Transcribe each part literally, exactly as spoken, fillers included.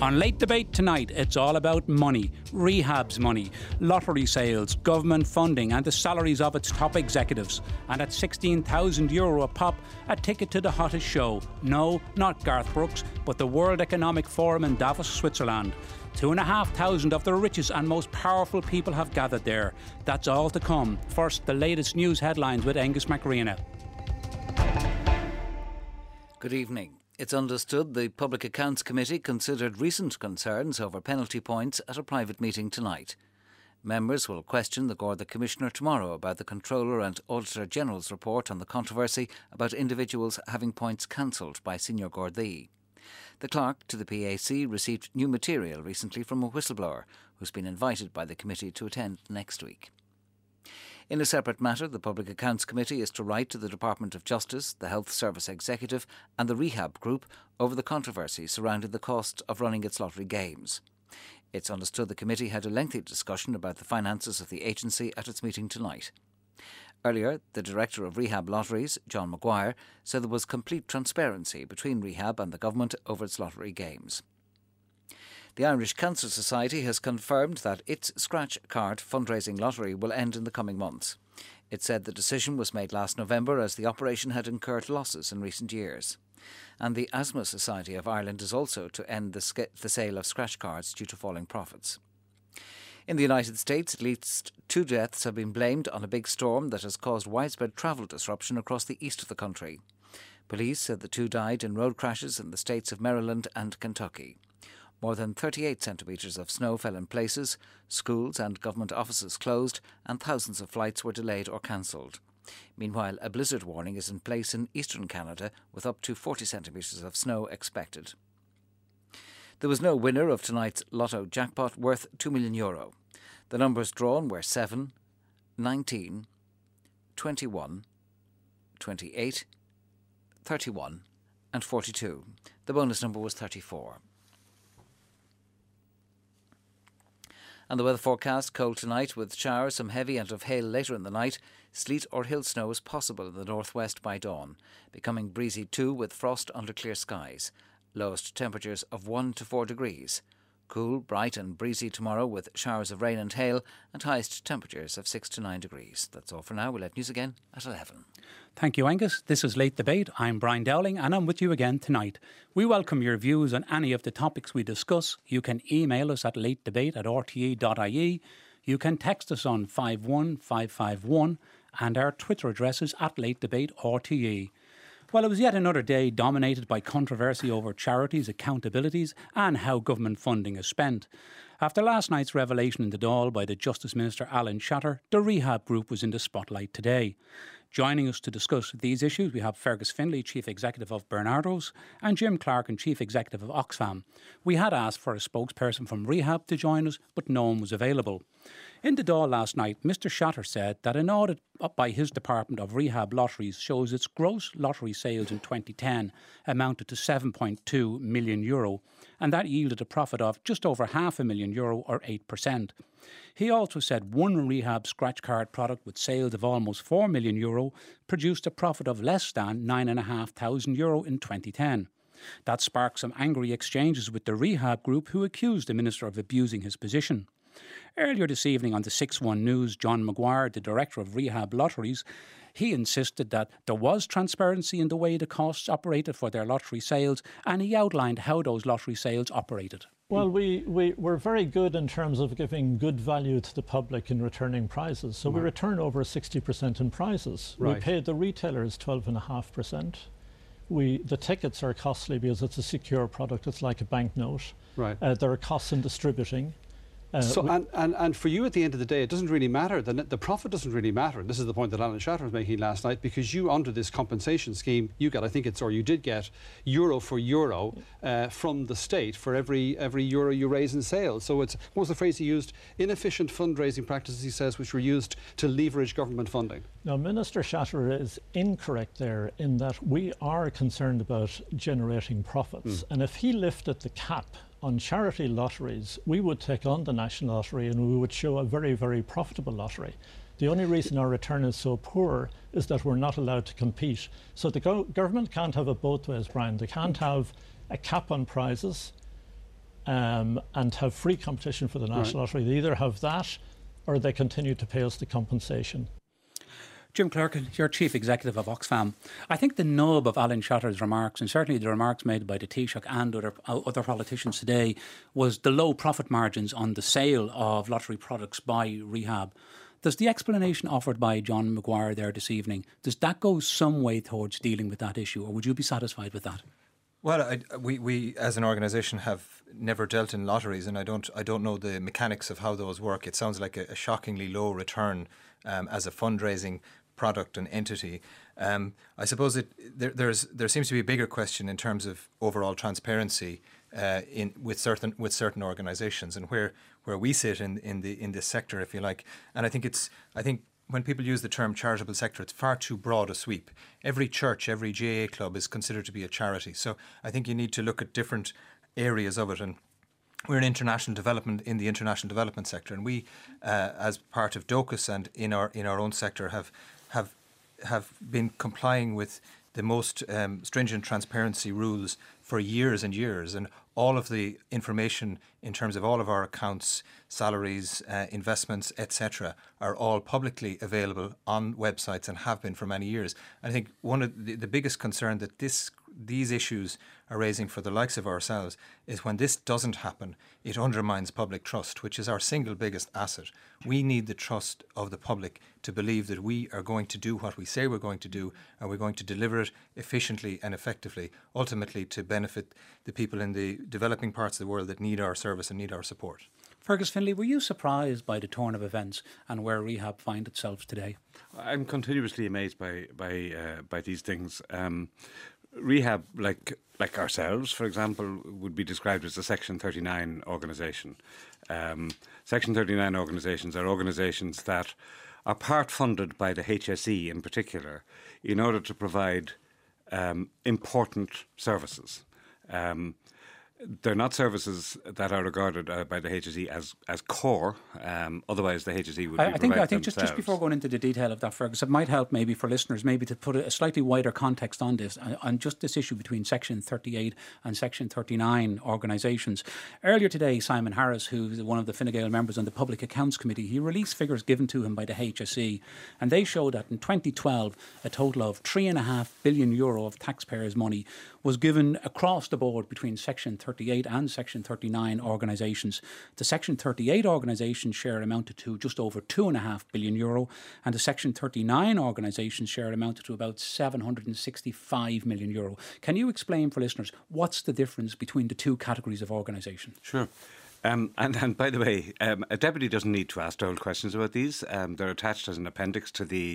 On Late Debate tonight, it's all about money, rehab's money, lottery sales, government funding and the salaries of its top executives. And at sixteen thousand euro a pop, a ticket to the hottest show. No, not Garth Brooks, but the World Economic Forum in Davos, Switzerland. Two and a half thousand of the richest and most powerful people have gathered there. That's all to come. First, the latest news headlines with Angus McReena. Good evening. It's understood the Public Accounts Committee considered recent concerns over penalty points at a private meeting tonight. Members will question the Garda Commissioner tomorrow about the Controller and Auditor General's report on the controversy about individuals having points cancelled by senior Gardaí. The clerk to the P A C received new material recently from a whistleblower who's been invited by the committee to attend next week. In a separate matter, the Public Accounts Committee is to write to the Department of Justice, the Health Service Executive and the Rehab Group over the controversy surrounding the cost of running its lottery games. It's understood the committee had a lengthy discussion about the finances of the agency at its meeting tonight. Earlier, the Director of Rehab Lotteries, John Maguire, said there was complete transparency between Rehab and the government over its lottery games. The Irish Cancer Society has confirmed that its scratch card fundraising lottery will end in the coming months. It said the decision was made last November as the operation had incurred losses in recent years. And the Asthma Society of Ireland is also to end the, sc- the sale of scratch cards due to falling profits. In the United States, at least two deaths have been blamed on a big storm that has caused widespread travel disruption across the east of the country. Police said the two died in road crashes in the states of Maryland and Kentucky. More than thirty-eight centimetres of snow fell in places, schools and government offices closed, and thousands of flights were delayed or cancelled. Meanwhile, a blizzard warning is in place in eastern Canada, with up to forty centimetres of snow expected. There was no winner of tonight's Lotto jackpot worth two million euro. The numbers drawn were seven, nineteen, twenty-one, twenty-eight, thirty-one and forty-two. The bonus number was thirty-four. And the weather forecast: cold tonight with showers, some heavy and of hail later in the night. Sleet or hill snow is possible in the northwest by dawn, becoming breezy too with frost under clear skies. Lowest temperatures of one to four degrees. Cool, bright and breezy tomorrow with showers of rain and hail, and highest temperatures of six to nine degrees. That's all for now. We'll have news again at eleven. Thank you, Angus. This is Late Debate. I'm Brian Dowling and I'm with you again tonight. We welcome your views on any of the topics we discuss. You can email us at latedebate at r t e dot i e. You can text us on five one five five one and our Twitter address is at latedebate r t e. Well, it was yet another day dominated by controversy over charities, accountabilities and how government funding is spent. After last night's revelation in the Dáil by the Justice Minister Alan Shatter, the Rehab Group was in the spotlight today. Joining us to discuss these issues, we have Fergus Finlay, Chief Executive of Bernardo's, and Jim Clarkin, Chief Executive of Oxfam. We had asked for a spokesperson from Rehab to join us, but no one was available. In the Dáil last night, Mr Shatter said that an audit by his Department of Rehab Lotteries shows its gross lottery sales in twenty ten amounted to seven point two million euro, and that yielded a profit of just over half a million euro or eight percent. He also said one Rehab scratch card product with sales of almost four million euro produced a profit of less than nine thousand five hundred euro in twenty ten. That sparked some angry exchanges with the Rehab Group, who accused the Minister of abusing his position. Earlier this evening on the six one News, John Maguire, the Director of Rehab Lotteries, he insisted that there was transparency in the way the costs operated for their lottery sales, and he outlined how those lottery sales operated. Well, we, we, we're very good in terms of giving good value to the public in returning prizes. So right. we return over sixty percent in prizes. Right. We paid the retailers twelve point five percent. We, the tickets are costly because it's a secure product. It's like a banknote. Right. Uh, there are costs in distributing. Uh, so, and, and, and for you at the end of the day, it doesn't really matter. The, the profit doesn't really matter. This is the point that Alan Shatter was making last night, because you, under this compensation scheme, you get, I think it's, or you did get, euro for euro uh, from the state for every every euro you raise in sales. So it's, what was the phrase he used? Inefficient fundraising practices, he says, which were used to leverage government funding. Now, Minister Shatter is incorrect there in that we are concerned about generating profits. Mm. And if he lifted the cap on charity lotteries, we would take on the National Lottery and we would show a very, very profitable lottery. The only reason our return is so poor is that we're not allowed to compete. So the go government can't have it both ways, Brian. They can't have a cap on prizes um, and have free competition for the National right. Lottery. They either have that or they continue to pay us the compensation. Jim Clerkin, you're Chief Executive of Oxfam. I think the nub of Alan Shatter's remarks, and certainly the remarks made by the Taoiseach and other, uh, other politicians today, was the low profit margins on the sale of lottery products by Rehab. Does the explanation offered by John Maguire there this evening, does that go some way towards dealing with that issue, or would you be satisfied with that? Well, I, we, we as an organisation have never dealt in lotteries, and I don't I don't know the mechanics of how those work. It sounds like a, a shockingly low return um, as a fundraising product and entity. Um, I suppose it there there's there seems to be a bigger question in terms of overall transparency uh, in with certain with certain organisations and where where we sit in in the in this sector, if you like. And I think it's I think. When people use the term charitable sector, it's far too broad a sweep. Every church, every J A club is considered to be a charity. So I think you need to look at different areas of it. And we're in international development in the international development sector, and we, uh, as part of DOCUS and in our in our own sector, have have have been complying with the most um, stringent transparency rules for years and years, and all of the information in terms of all of our accounts, salaries, uh, investments, et cetera, are all publicly available on websites and have been for many years. And I think one of the, the biggest concern that this these issues are raising for the likes of ourselves is when this doesn't happen, it undermines public trust, which is our single biggest asset. We need the trust of the public to believe that we are going to do what we say we're going to do, and we're going to deliver it efficiently and effectively, ultimately to benefit the people in the developing parts of the world that need our service and need our support. Fergus Finlay, were you surprised by the turn of events and where Rehab find itself today? I'm continuously amazed by by uh, by these things. Um, Rehab, like like ourselves, for example, would be described as a Section thirty-nine organisation. Um, Section thirty-nine organisations are organisations that are part funded by the H S E in particular in order to provide um, important services. Um, They're not services that are regarded uh, by the H S E as as core. Um, otherwise, the H S E would. I, be I think. I think themselves. just, just before going into the detail of that, Fergus, it might help maybe for listeners maybe to put a slightly wider context on this, on just this issue between Section thirty-eight and Section thirty-nine organisations. Earlier today, Simon Harris, who's one of the Fine Gael members on the Public Accounts Committee, he released figures given to him by the H S E, and they show that in twenty twelve, a total of three and a half billion euro of taxpayers' money was given across the board between Section thirty-eight and Section thirty-nine organisations. The Section thirty-eight organisations share amounted to just over two and a half billion euro, and the Section thirty-nine organisations share amounted to about seven hundred sixty-five million euro. Can you explain for listeners what's the difference between the two categories of organisation? Sure. Um, and, and by the way, um, a deputy doesn't need to ask told questions about these. Um, they're attached as an appendix to the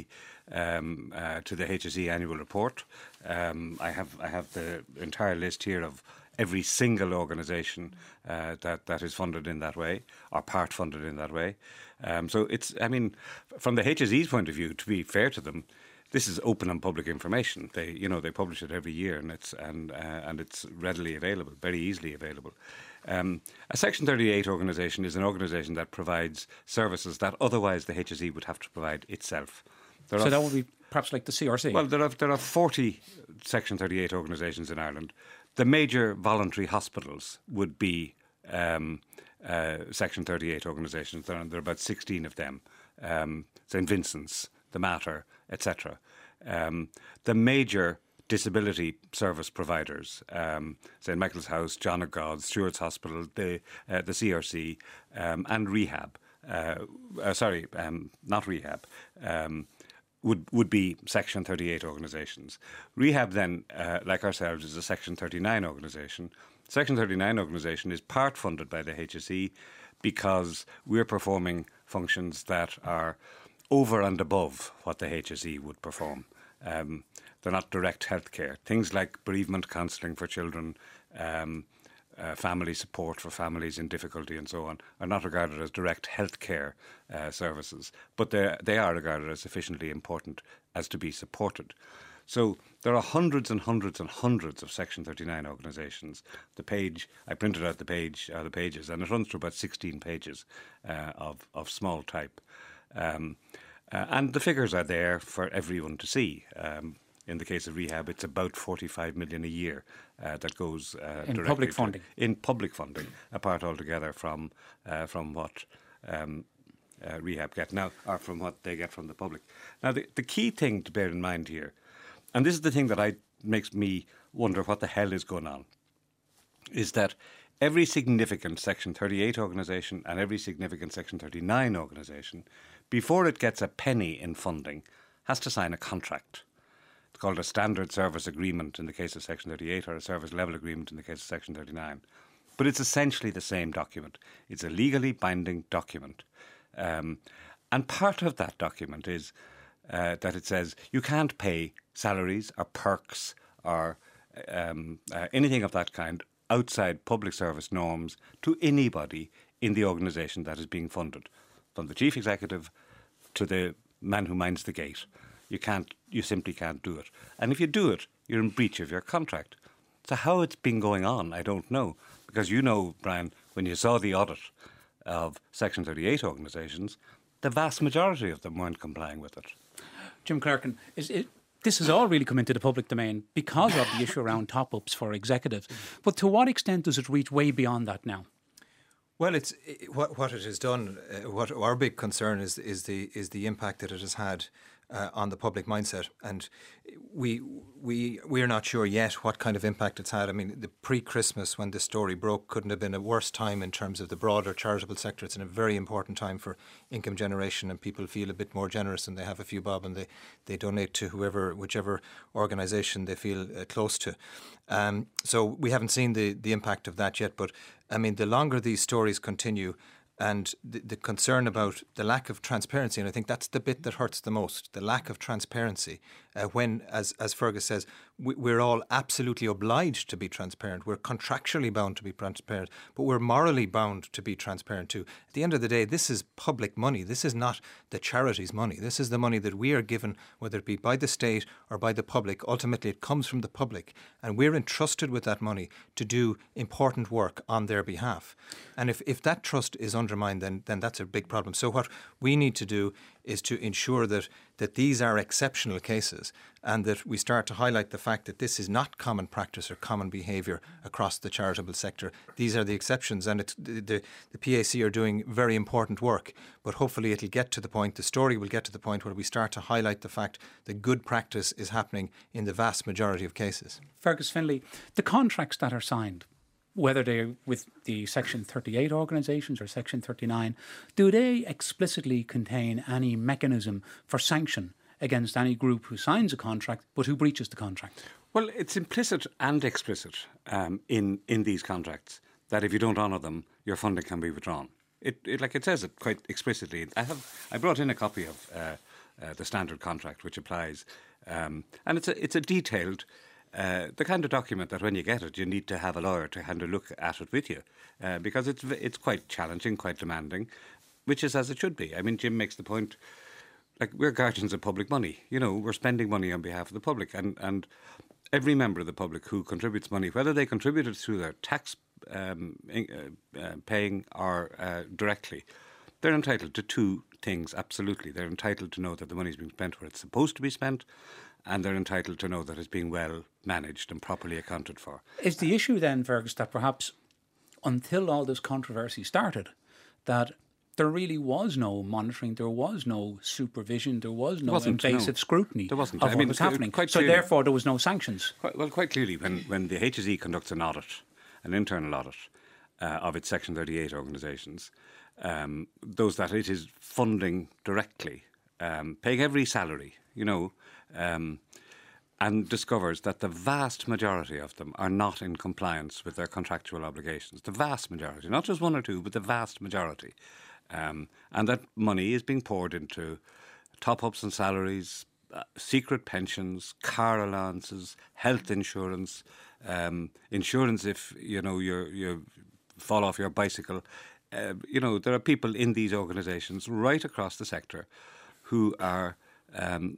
um, uh, to the H S E annual report. Um, I have I have the entire list here of every single organisation uh, that that is funded in that way, or part funded in that way. Um, so it's, I mean, from the H S E's point of view, to be fair to them, this is open and public information. They, you know, they publish it every year, and it's and uh, and it's readily available, very easily available. Um, a Section thirty-eight organisation is an organisation that provides services that otherwise the H S E would have to provide itself. There so that f- would be perhaps like the C R C? Well, there are there are forty Section thirty-eight organisations in Ireland. The major voluntary hospitals would be um, uh, Section thirty-eight organisations. There are, there are about sixteen of them. Um, Saint Vincent's, the Mater, et cetera. Um, the major disability service providers, um, Saint Michael's House, John of God, Stewart's Hospital, the uh, the C R C, um, and Rehab. Uh, uh, sorry, um, not Rehab. Um, would would be Section thirty-eight organisations. Rehab then, uh, like ourselves, is a Section thirty-nine organisation. Section thirty-nine organisation is part funded by the H S E because we're performing functions that are over and above what the H S E would perform. Um, they're not direct healthcare. Things like bereavement counselling for children, um, uh, family support for families in difficulty and so on, are not regarded as direct healthcare uh, services, but they are regarded as sufficiently important as to be supported. So there are hundreds and hundreds and hundreds of Section thirty-nine organisations. The page, I printed out the page, uh, the pages, and it runs through about sixteen pages uh, of, of small type. Um, uh, and the figures are there for everyone to see. Um, In the case of rehab, it's about forty-five million a year uh, that goes uh, in directly public to- funding. in public funding, apart altogether from uh, from what um, uh, rehab get now, or from what they get from the public. Now, the, the key thing to bear in mind here, and this is the thing that I makes me wonder what the hell is going on, is that every significant Section thirty-eight organisation and every significant Section thirty-nine organisation, before it gets a penny in funding, has to sign a contract. It's called a standard service agreement in the case of Section thirty-eight, or a service level agreement in the case of Section thirty-nine. But it's essentially the same document. It's a legally binding document. Um, and part of that document is uh, that it says you can't pay salaries or perks or um, uh, anything of that kind outside public service norms to anybody in the organisation that is being funded, from the chief executive to the man who minds the gate. You can't, you simply can't do it. And if you do it, you're in breach of your contract. So how it's been going on, I don't know. Because you know, Brian, when you saw the audit of Section thirty-eight organisations, the vast majority of them weren't complying with it. Jim Clerkin, is it, this has all really come into the public domain because of the issue around top-ups for executives. But to what extent does it reach way beyond that now? Well, it's it, what what it has done. Uh, what our big concern is is the is the impact that it has had uh, on the public mindset, and we we we are not sure yet what kind of impact it's had. I mean, the pre-Christmas when this story broke couldn't have been a worse time in terms of the broader charitable sector. It's in a very important time for income generation, and people feel a bit more generous, and they have a few bob, and they they donate to whoever, whichever organisation they feel uh, close to. Um, so we haven't seen the the impact of that yet, but I mean, the longer these stories continue, and the, the concern about the lack of transparency, and I think that's the bit that hurts the most, the lack of transparency, uh, when, as as Fergus says, we, we're all absolutely obliged to be transparent. We're contractually bound to be transparent, but we're morally bound to be transparent too. At the end of the day, this is public money. This is not the charity's money. This is the money that we are given, whether it be by the state or by the public. Ultimately, it comes from the public, and we're entrusted with that money to do important work on their behalf. And if, if that trust is undermined, then then that's a big problem. So what we need to do is to ensure that that these are exceptional cases, and that we start to highlight the fact that this is not common practice or common behaviour across the charitable sector. These are the exceptions, and it's, the, the, the P A C are doing very important work, but hopefully it'll get to the point, the story will get to the point where we start to highlight the fact that good practice is happening in the vast majority of cases. Fergus Finlay, the contracts that are signed, whether they're with the Section thirty-eight organisations or Section thirty-nine, do they explicitly contain any mechanism for sanction against any group who signs a contract but who breaches the contract? Well, it's implicit and explicit um, in, in these contracts that if you don't honour them, your funding can be withdrawn. It, it like it says it quite explicitly. I have I brought in a copy of uh, uh, the standard contract which applies, um, and it's a it's a detailed. Uh, the kind of document that when you get it, you need to have a lawyer to kind of look at it with you, uh, because it's it's quite challenging, quite demanding, which is as it should be. I mean, Jim makes the point, like, we're guardians of public money. You know, we're spending money on behalf of the public, and, and every member of the public who contributes money, whether they contribute it through their tax um, uh, uh, paying or uh, directly, they're entitled to two things, absolutely. They're entitled to know that the money's being spent where it's supposed to be spent, and they're entitled to know that it's being well managed and properly accounted for. Is the issue then, Fergus, that perhaps until all this controversy started, that there really was no monitoring, there was no supervision, there was no invasive no. scrutiny There wasn't. of I what mean, was quite happening? So clearly- therefore there was no sanctions. Quite, well, quite clearly, when, when the H S E conducts an audit, an internal audit uh, of its Section thirty-eight organisations, um, those that it is funding directly, um, paying every salary, you know, um, and discovers that the vast majority of them are not in compliance with their contractual obligations. The vast majority, not just one or two, but the vast majority. Um, and that money is being poured into top-ups and salaries, uh, secret pensions, car allowances, health insurance, um, insurance if, you know, you you fall off your bicycle. Uh, you know, there are people in these organisations right across the sector who are um,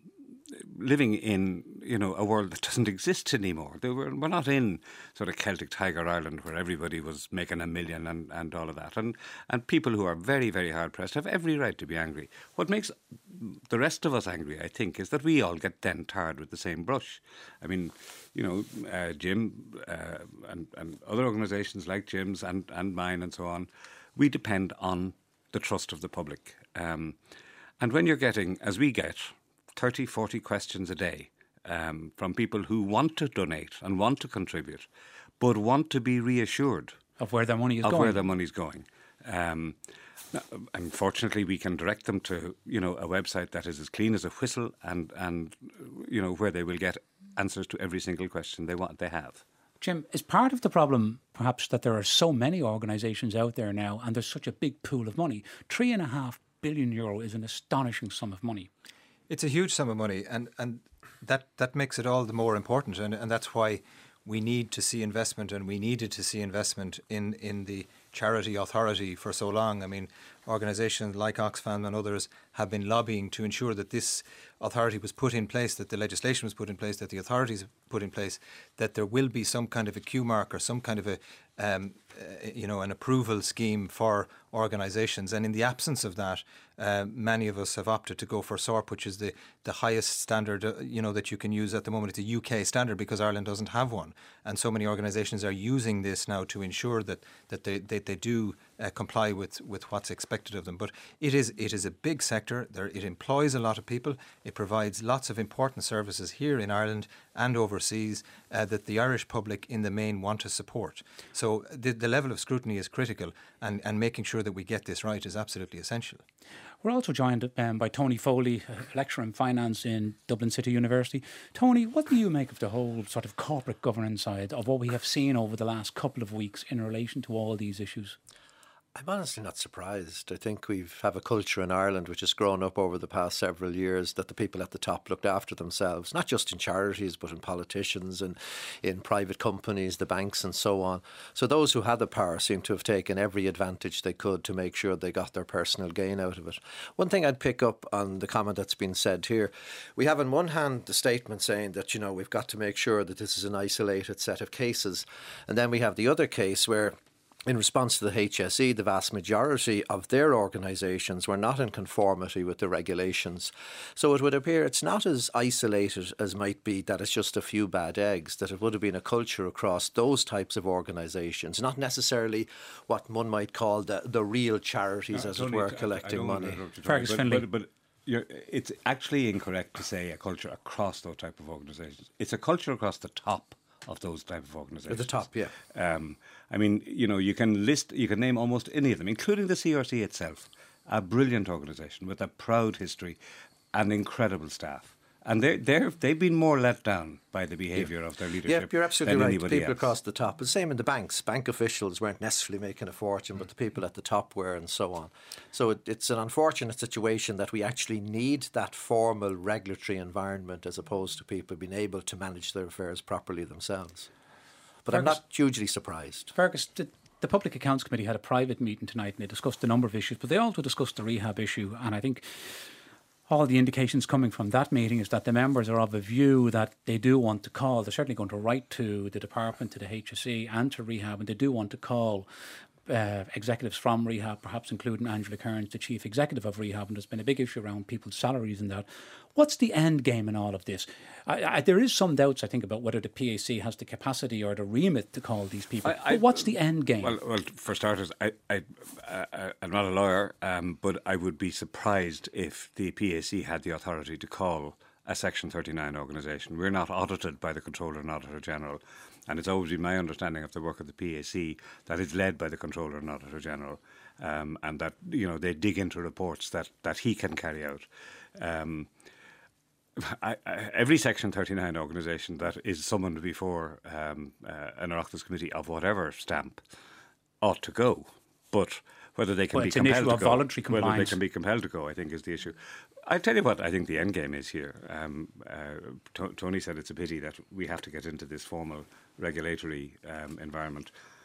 living in, you know, a world that doesn't exist anymore. They were, we're not in sort of Celtic Tiger Ireland where everybody was making a million and, and all of that. And and people who are very, very hard pressed have every right to be angry. What makes the rest of us angry, I think, is that we all get then tarred with the same brush. I mean, you know, uh, Jim uh, and, and other organisations like Jim's and, and mine and so on, we depend on the trust of the public. Um, and when you're getting, as we get, thirty, forty questions a day um, from people who want to donate and want to contribute, but want to be reassured of where their money is of going. where their money's going. Um, unfortunately, we can direct them to, you know, a website that is as clean as a whistle, and and you know, where they will get answers to every single question they want they have. Jim, is part of the problem perhaps that there are so many organisations out there now, and there's such a big pool of money? Three and a half billion euro is an astonishing sum of money. It's a huge sum of money, and, and that, that makes it all the more important, and, and that's why we need to see investment, and we needed to see investment in, in the charity authority for so long. I mean, organisations like Oxfam and others have been lobbying to ensure that this authority was put in place, that the legislation was put in place, that the authorities put in place, that there will be some kind of a Q mark or some kind of a, um, uh, you know, an approval scheme for organisations. And in the absence of that, uh, many of us have opted to go for S O R P, which is the, the highest standard, uh, you know, that you can use at the moment. It's a U K standard because Ireland doesn't have one. And so many organisations are using this now to ensure that, that they, they, they do uh, comply with, with what's expected of them. But it is it is a big sector. There, it employs a lot of people. It provides lots of important services here in Ireland and overseas uh, that the Irish public in the main want to support. So the, the level of scrutiny is critical, and, and making sure that we get this right is absolutely essential. We're also joined um, by Tony Foley, a lecturer in finance in Dublin City University. Tony, what do you make of the whole sort of corporate governance side of what we have seen over the last couple of weeks in relation to all these issues? I'm honestly not surprised. I think we have a culture in Ireland which has grown up over the past several years that the people at the top looked after themselves, not just in charities but in politicians and in private companies, the banks and so on. So those who had the power seem to have taken every advantage they could to make sure they got their personal gain out of it. One thing I'd pick up on the comment that's been said here, we have on one hand the statement saying that, you know, we've got to make sure that this is an isolated set of cases, and then we have the other case where, in response to the H S E, the vast majority of their organisations were not in conformity with the regulations. So it would appear it's not as isolated as might be that it's just a few bad eggs, that it would have been a culture across those types of organisations, not necessarily what one might call the, the real charities, no, as it were, collecting money. Fergus Finlay. But, but you're, it's actually incorrect to say a culture across those type of organisations. It's a culture across the top of those type of organisations. At the top, yeah. Um, I mean, you know, you can list, you can name almost any of them, including the C R C itself, a brilliant organisation with a proud history and incredible staff. And they're, they're, they've been more let down by the behaviour yeah. of their leadership. Yeah, you're absolutely than right. People else. across the top. The same in the banks. Bank officials weren't necessarily making a fortune, but the people at the top were, and so on. So it, it's an unfortunate situation that we actually need that formal regulatory environment as opposed to people being able to manage their affairs properly themselves. But Fergus, I'm not hugely surprised. Fergus, the, the Public Accounts Committee had a private meeting tonight and they discussed a number of issues, but they also discussed the rehab issue, and I think all the indications coming from that meeting is that the members are of a view that they do want to call, they're certainly going to write to the department, to the H S E and to rehab, and they do want to call uh, executives from rehab, perhaps including Angela Kearns, the chief executive of rehab, and there's been a big issue around people's salaries and that. What's the end game in all of this? I, I, there is some doubts, I think, about whether the P A C has the capacity or the remit to call these people. I, I, but what's the end game? Well, well for starters, I, I, uh, I'm not a lawyer, um, but I would be surprised if the P A C had the authority to call a Section thirty-nine organisation. We're not audited by the Controller and Auditor General, and it's always been my understanding of the work of the P A C that it's led by the Controller and Auditor General, um, and that, you know, they dig into reports that, that he can carry out. Um, I, I, every Section thirty-nine organisation that is summoned before um, uh, an Oireachtas committee of whatever stamp ought to go, but whether they can well, be it's compelled an issue to of go, voluntary compliance. whether they can be compelled to go, I think is the issue. I tell you what, I think the end game is here. Um, uh, T- Tony said it's a pity that we have to get into this formal regulatory um, environment.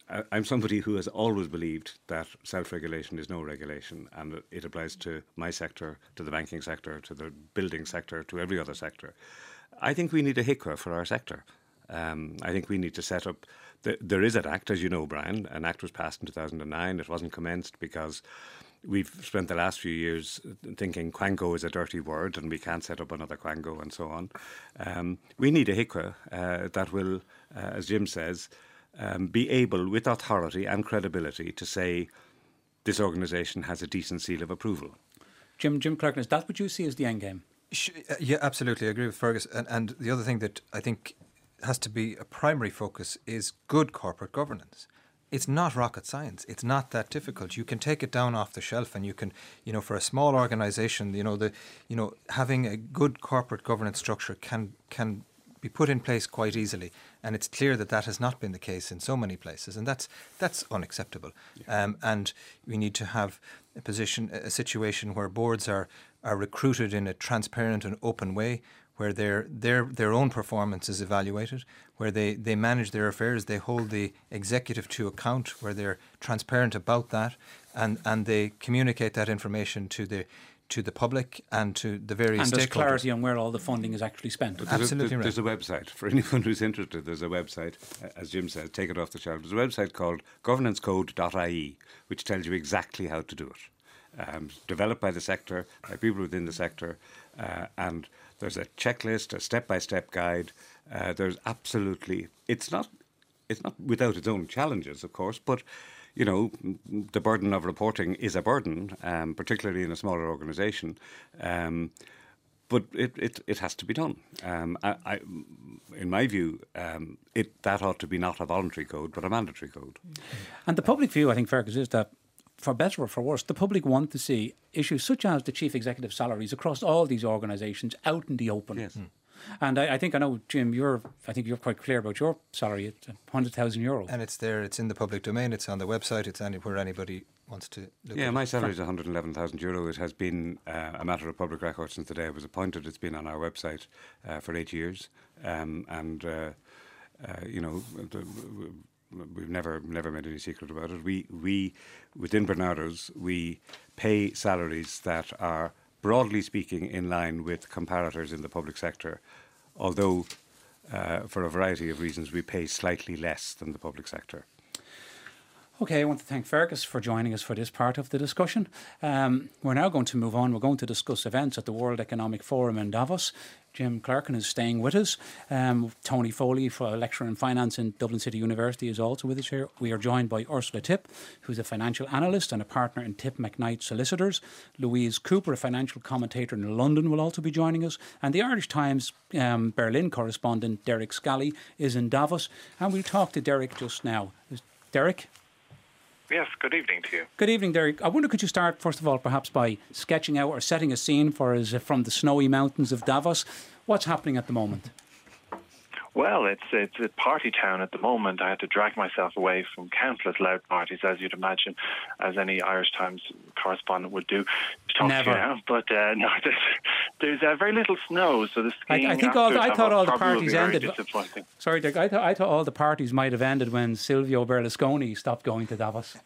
I'm somebody who has always believed that self-regulation is no regulation, and it applies to my sector, to the banking sector, to the building sector, to every other sector. I think we need a H I C R A for our sector. Um, I think we need to set up... The, there is an act, as you know, Brian. An act was passed in two thousand nine. It wasn't commenced because we've spent the last few years thinking Quango is a dirty word and we can't set up another Quango and so on. Um, we need a H I C R A uh, that will, uh, as Jim says, Um, be able, with authority and credibility, to say this organisation has a decent seal of approval. Jim, Jim Clerkin, is that what you see as the end game? Yeah, absolutely. I agree with Fergus. And, and the other thing that I think has to be a primary focus is good corporate governance. It's not rocket science. It's not that difficult. You can take it down off the shelf, and you can, you know, for a small organisation, you know, the, you know, having a good corporate governance structure can can. be put in place quite easily, and it's clear that that has not been the case in so many places, and that's that's unacceptable. Yeah. Um, and we need to have a position, a situation where boards are are recruited in a transparent and open way, where their their their own performance is evaluated, where they, they manage their affairs, they hold the executive to account, where they're transparent about that, and and they communicate that information to the to the public and to the various and there's stakeholders. clarity on where all the funding is actually spent. There's Absolutely a, right. There's a website. For anyone who's interested, there's a website, as Jim says, take it off the shelf. There's a website called governance code dot I E, which tells you exactly how to do it. Um, developed by the sector, by people within the sector, uh, and there's a checklist, a step-by-step guide. Uh, there's absolutely... It's not, it's not without its own challenges, of course, but you know, the burden of reporting is a burden, um, particularly in a smaller organisation. Um, but it, it, it has to be done. Um, I, I, in my view, um, it that ought to be not a voluntary code, but a mandatory code. And the public view, I think, Fergus, is that, for better or for worse, the public want to see issues such as the chief executive salaries across all these organisations out in the open. Yes. Mm. And I, I think I know, Jim, you're I think you're quite clear about your salary at one hundred thousand euro. And it's there, it's in the public domain, it's on the website, it's anywhere anybody wants to look yeah, at it. my salary is one hundred eleven thousand euro. It has been uh, a matter of public record since the day I was appointed. It's been on our website uh, for eight years. Um, and, uh, uh, you know, the, we've never never made any secret about it. We, we within Barnardo's, we pay salaries that are, broadly speaking, in line with comparators in the public sector, although uh, for a variety of reasons we pay slightly less than the public sector. Okay, I want to thank Fergus for joining us for this part of the discussion. Um, we're now going to move on. We're going to discuss events at the World Economic Forum in Davos. Jim Clerkin is staying with us. Um, Tony Foley, for a lecturer in finance in Dublin City University, is also with us here. We are joined by Ursula Tipp, who's a financial analyst and a partner in Tipp McKnight Solicitors. Louise Cooper, a financial commentator in London, will also be joining us. And the Irish Times um, Berlin correspondent, Derek Scally, is in Davos. And we'll talk to Derek just now. Derek? Yes, good evening to you. Good evening, Derek. I wonder, could you start, first of all, perhaps by sketching out or setting a scene for us from the snowy mountains of Davos? What's happening at the moment? Well, it's it's a party town at the moment. I had to drag myself away from countless loud parties, as you'd imagine, as any Irish Times correspondent would do, to talk Never. to you now. But uh, no, there's, there's uh, very little snow, so the skiing I, I think all the, I thought all the parties ended. Disappointing. Sorry, Derek. I, th- I thought all the parties might have ended when Silvio Berlusconi stopped going to Davos.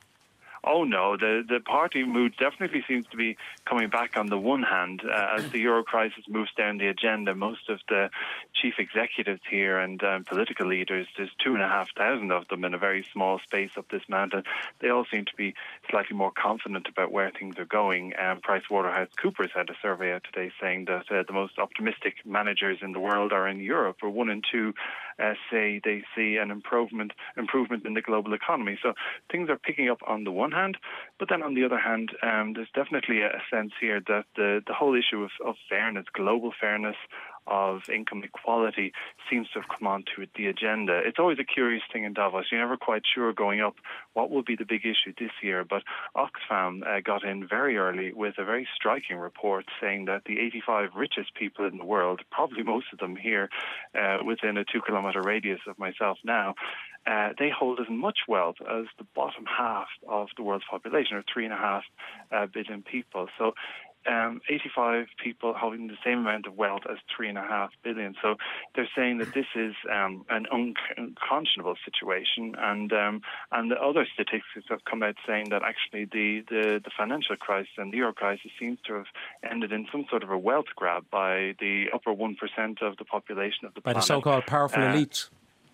Oh no, the the party mood definitely seems to be coming back. On the one hand, uh, as the euro crisis moves down the agenda, most of the chief executives here and um, political leaders, there's two and a half thousand of them in a very small space up this mountain. They all seem to be slightly more confident about where things are going. Um, PricewaterhouseCoopers had a survey out today saying that uh, the most optimistic managers in the world are in Europe, or one and two uh, say they see an improvement improvement in the global economy. So things are picking up on the one hand, but then on the other hand, um, there's definitely a sense here that the, the whole issue of, of fairness, global fairness, of income equality seems to have come onto the agenda. It's always a curious thing in Davos. You're never quite sure going up what will be the big issue this year, but Oxfam uh, got in very early with a very striking report saying that the eighty-five richest people in the world, probably most of them here uh, within a two kilometre radius of myself now, uh, they hold as much wealth as the bottom half of the world's population, or three and a half uh, billion people. So um, eighty-five people having the same amount of wealth as three and a half billion. So they're saying that this is um, an un- unconscionable situation, and um, and the other statistics have come out saying that actually the, the, the financial crisis and the euro crisis seems to have ended in some sort of a wealth grab by the upper one percent of the population of the by planet. the so-called powerful uh, elites.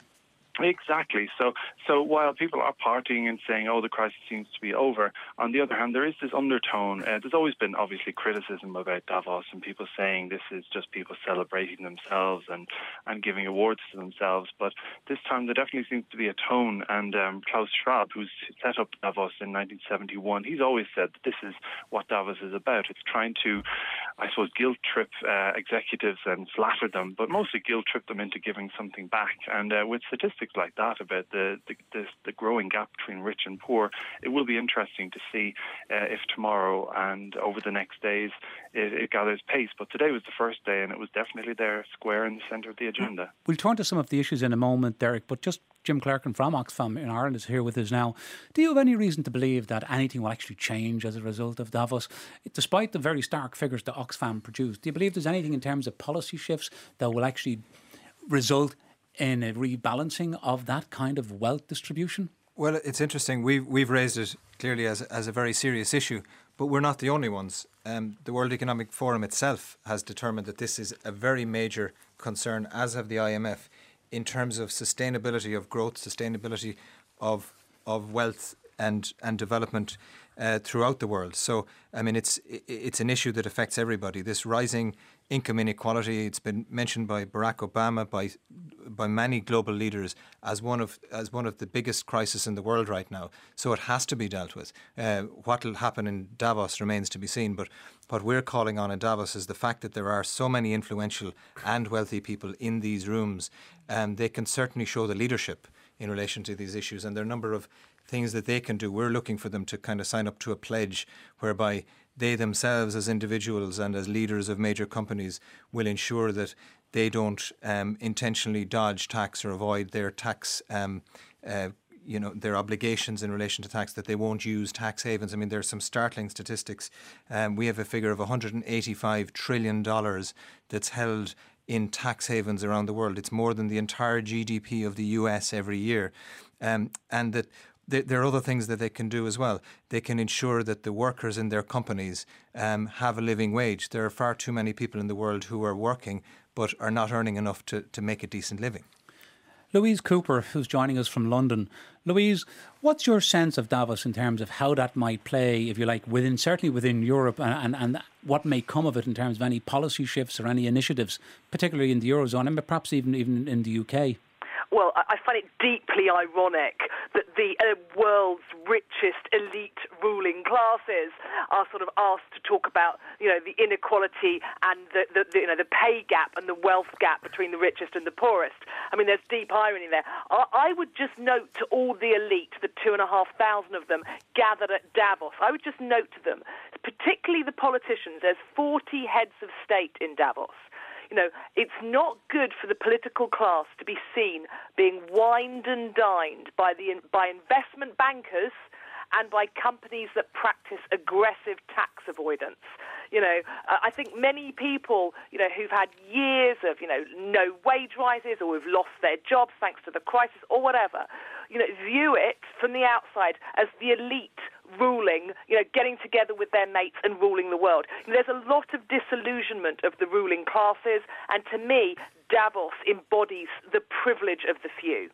Exactly. So, so while people are partying and saying, "Oh, the crisis seems to be over," on the other hand, there is this undertone. Uh, there's always been obviously criticism about Davos and people saying this is just people celebrating themselves and, and giving awards to themselves. But this time, there definitely seems to be a tone. And um, Klaus Schwab, who's set up Davos in nineteen seventy-one, he's always said that this is what Davos is about. It's trying to, I suppose, guilt trip uh, executives and flatter them, but mostly guilt trip them into giving something back. And uh, with statistics like that about the, the the the growing gap between rich and poor, it will be interesting to see uh, if tomorrow and over the next days it, it gathers pace. But today was the first day, and it was definitely there, square in the centre of the agenda. We'll turn to some of the issues in a moment, Derek, but just Jim Clerkin from Oxfam in Ireland is here with us now. Do you have any reason to believe that anything will actually change as a result of Davos? Despite the very stark figures that Oxfam produced, do you believe there's anything in terms of policy shifts that will actually result in a rebalancing of that kind of wealth distribution? Well, it's interesting. We've, we've raised it clearly as, as a very serious issue, but we're not the only ones. Um, the World Economic Forum itself has determined that this is a very major concern, as have the I M F, in terms of sustainability of growth, sustainability of of wealth and, and development uh, throughout the world. So, I mean, it's it's an issue that affects everybody. This rising income inequality, it's been mentioned by Barack Obama, by by many global leaders as one of as one of the biggest crises in the world right now. So it has to be dealt with. Uh, what will happen in Davos remains to be seen. But what we're calling on in Davos is the fact that there are so many influential and wealthy people in these rooms. Um, they can certainly show the leadership in relation to these issues, and there are a number of things that they can do. We're looking for them to kind of sign up to a pledge whereby they themselves as individuals and as leaders of major companies will ensure that they don't um, intentionally dodge tax or avoid their tax, um, uh, you know, their obligations in relation to tax, that they won't use tax havens. I mean, there are some startling statistics. Um, we have a figure of one hundred eighty-five trillion dollars that's held in tax havens around the world. It's more than the entire G D P of the U S every year. Um, and that there are other things that they can do as well. They can ensure that the workers in their companies um, have a living wage. There are far too many people in the world who are working but are not earning enough to, to make a decent living. Louise Cooper, who's joining us from London. Louise, what's your sense of Davos in terms of how that might play, if you like, within certainly within Europe, and, and, and what may come of it in terms of any policy shifts or any initiatives, particularly in the Eurozone and perhaps even, even in the U K? Well, I find it deeply ironic that the uh, world's richest elite ruling classes are sort of asked to talk about, you know, the inequality and the, the, the you know the pay gap and the wealth gap between the richest and the poorest. I mean, there's deep irony there. I, I would just note to all the elite, the two and a half thousand of them gathered at Davos, I would just note to them, particularly the politicians, there's forty heads of state in Davos. You know, it's not good for the political class to be seen being wined and dined by the by investment bankers and by companies that practice aggressive tax avoidance. You know, uh, I think many people, you know, who've had years of, you know, no wage rises or who've lost their jobs thanks to the crisis or whatever, you know, view it from the outside as the elite ruling, you know, getting together with their mates and ruling the world. You know, there's a lot of disillusionment of the ruling classes, and to me, Davos embodies the privilege of the few.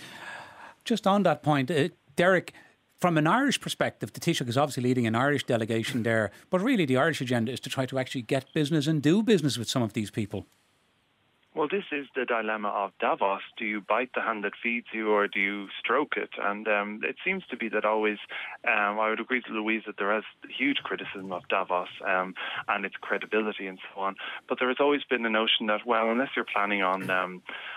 Just on that point, uh, Derek, from an Irish perspective, the Taoiseach is obviously leading an Irish delegation there, but really the Irish agenda is to try to actually get business and do business with some of these people. Well, this is the dilemma of Davos. Do you bite the hand that feeds you or do you stroke it? And um, it seems to be that always, um, I would agree with Louise that there is huge criticism of Davos um, and its credibility and so on. But there has always been the notion that, well, unless you're planning on um,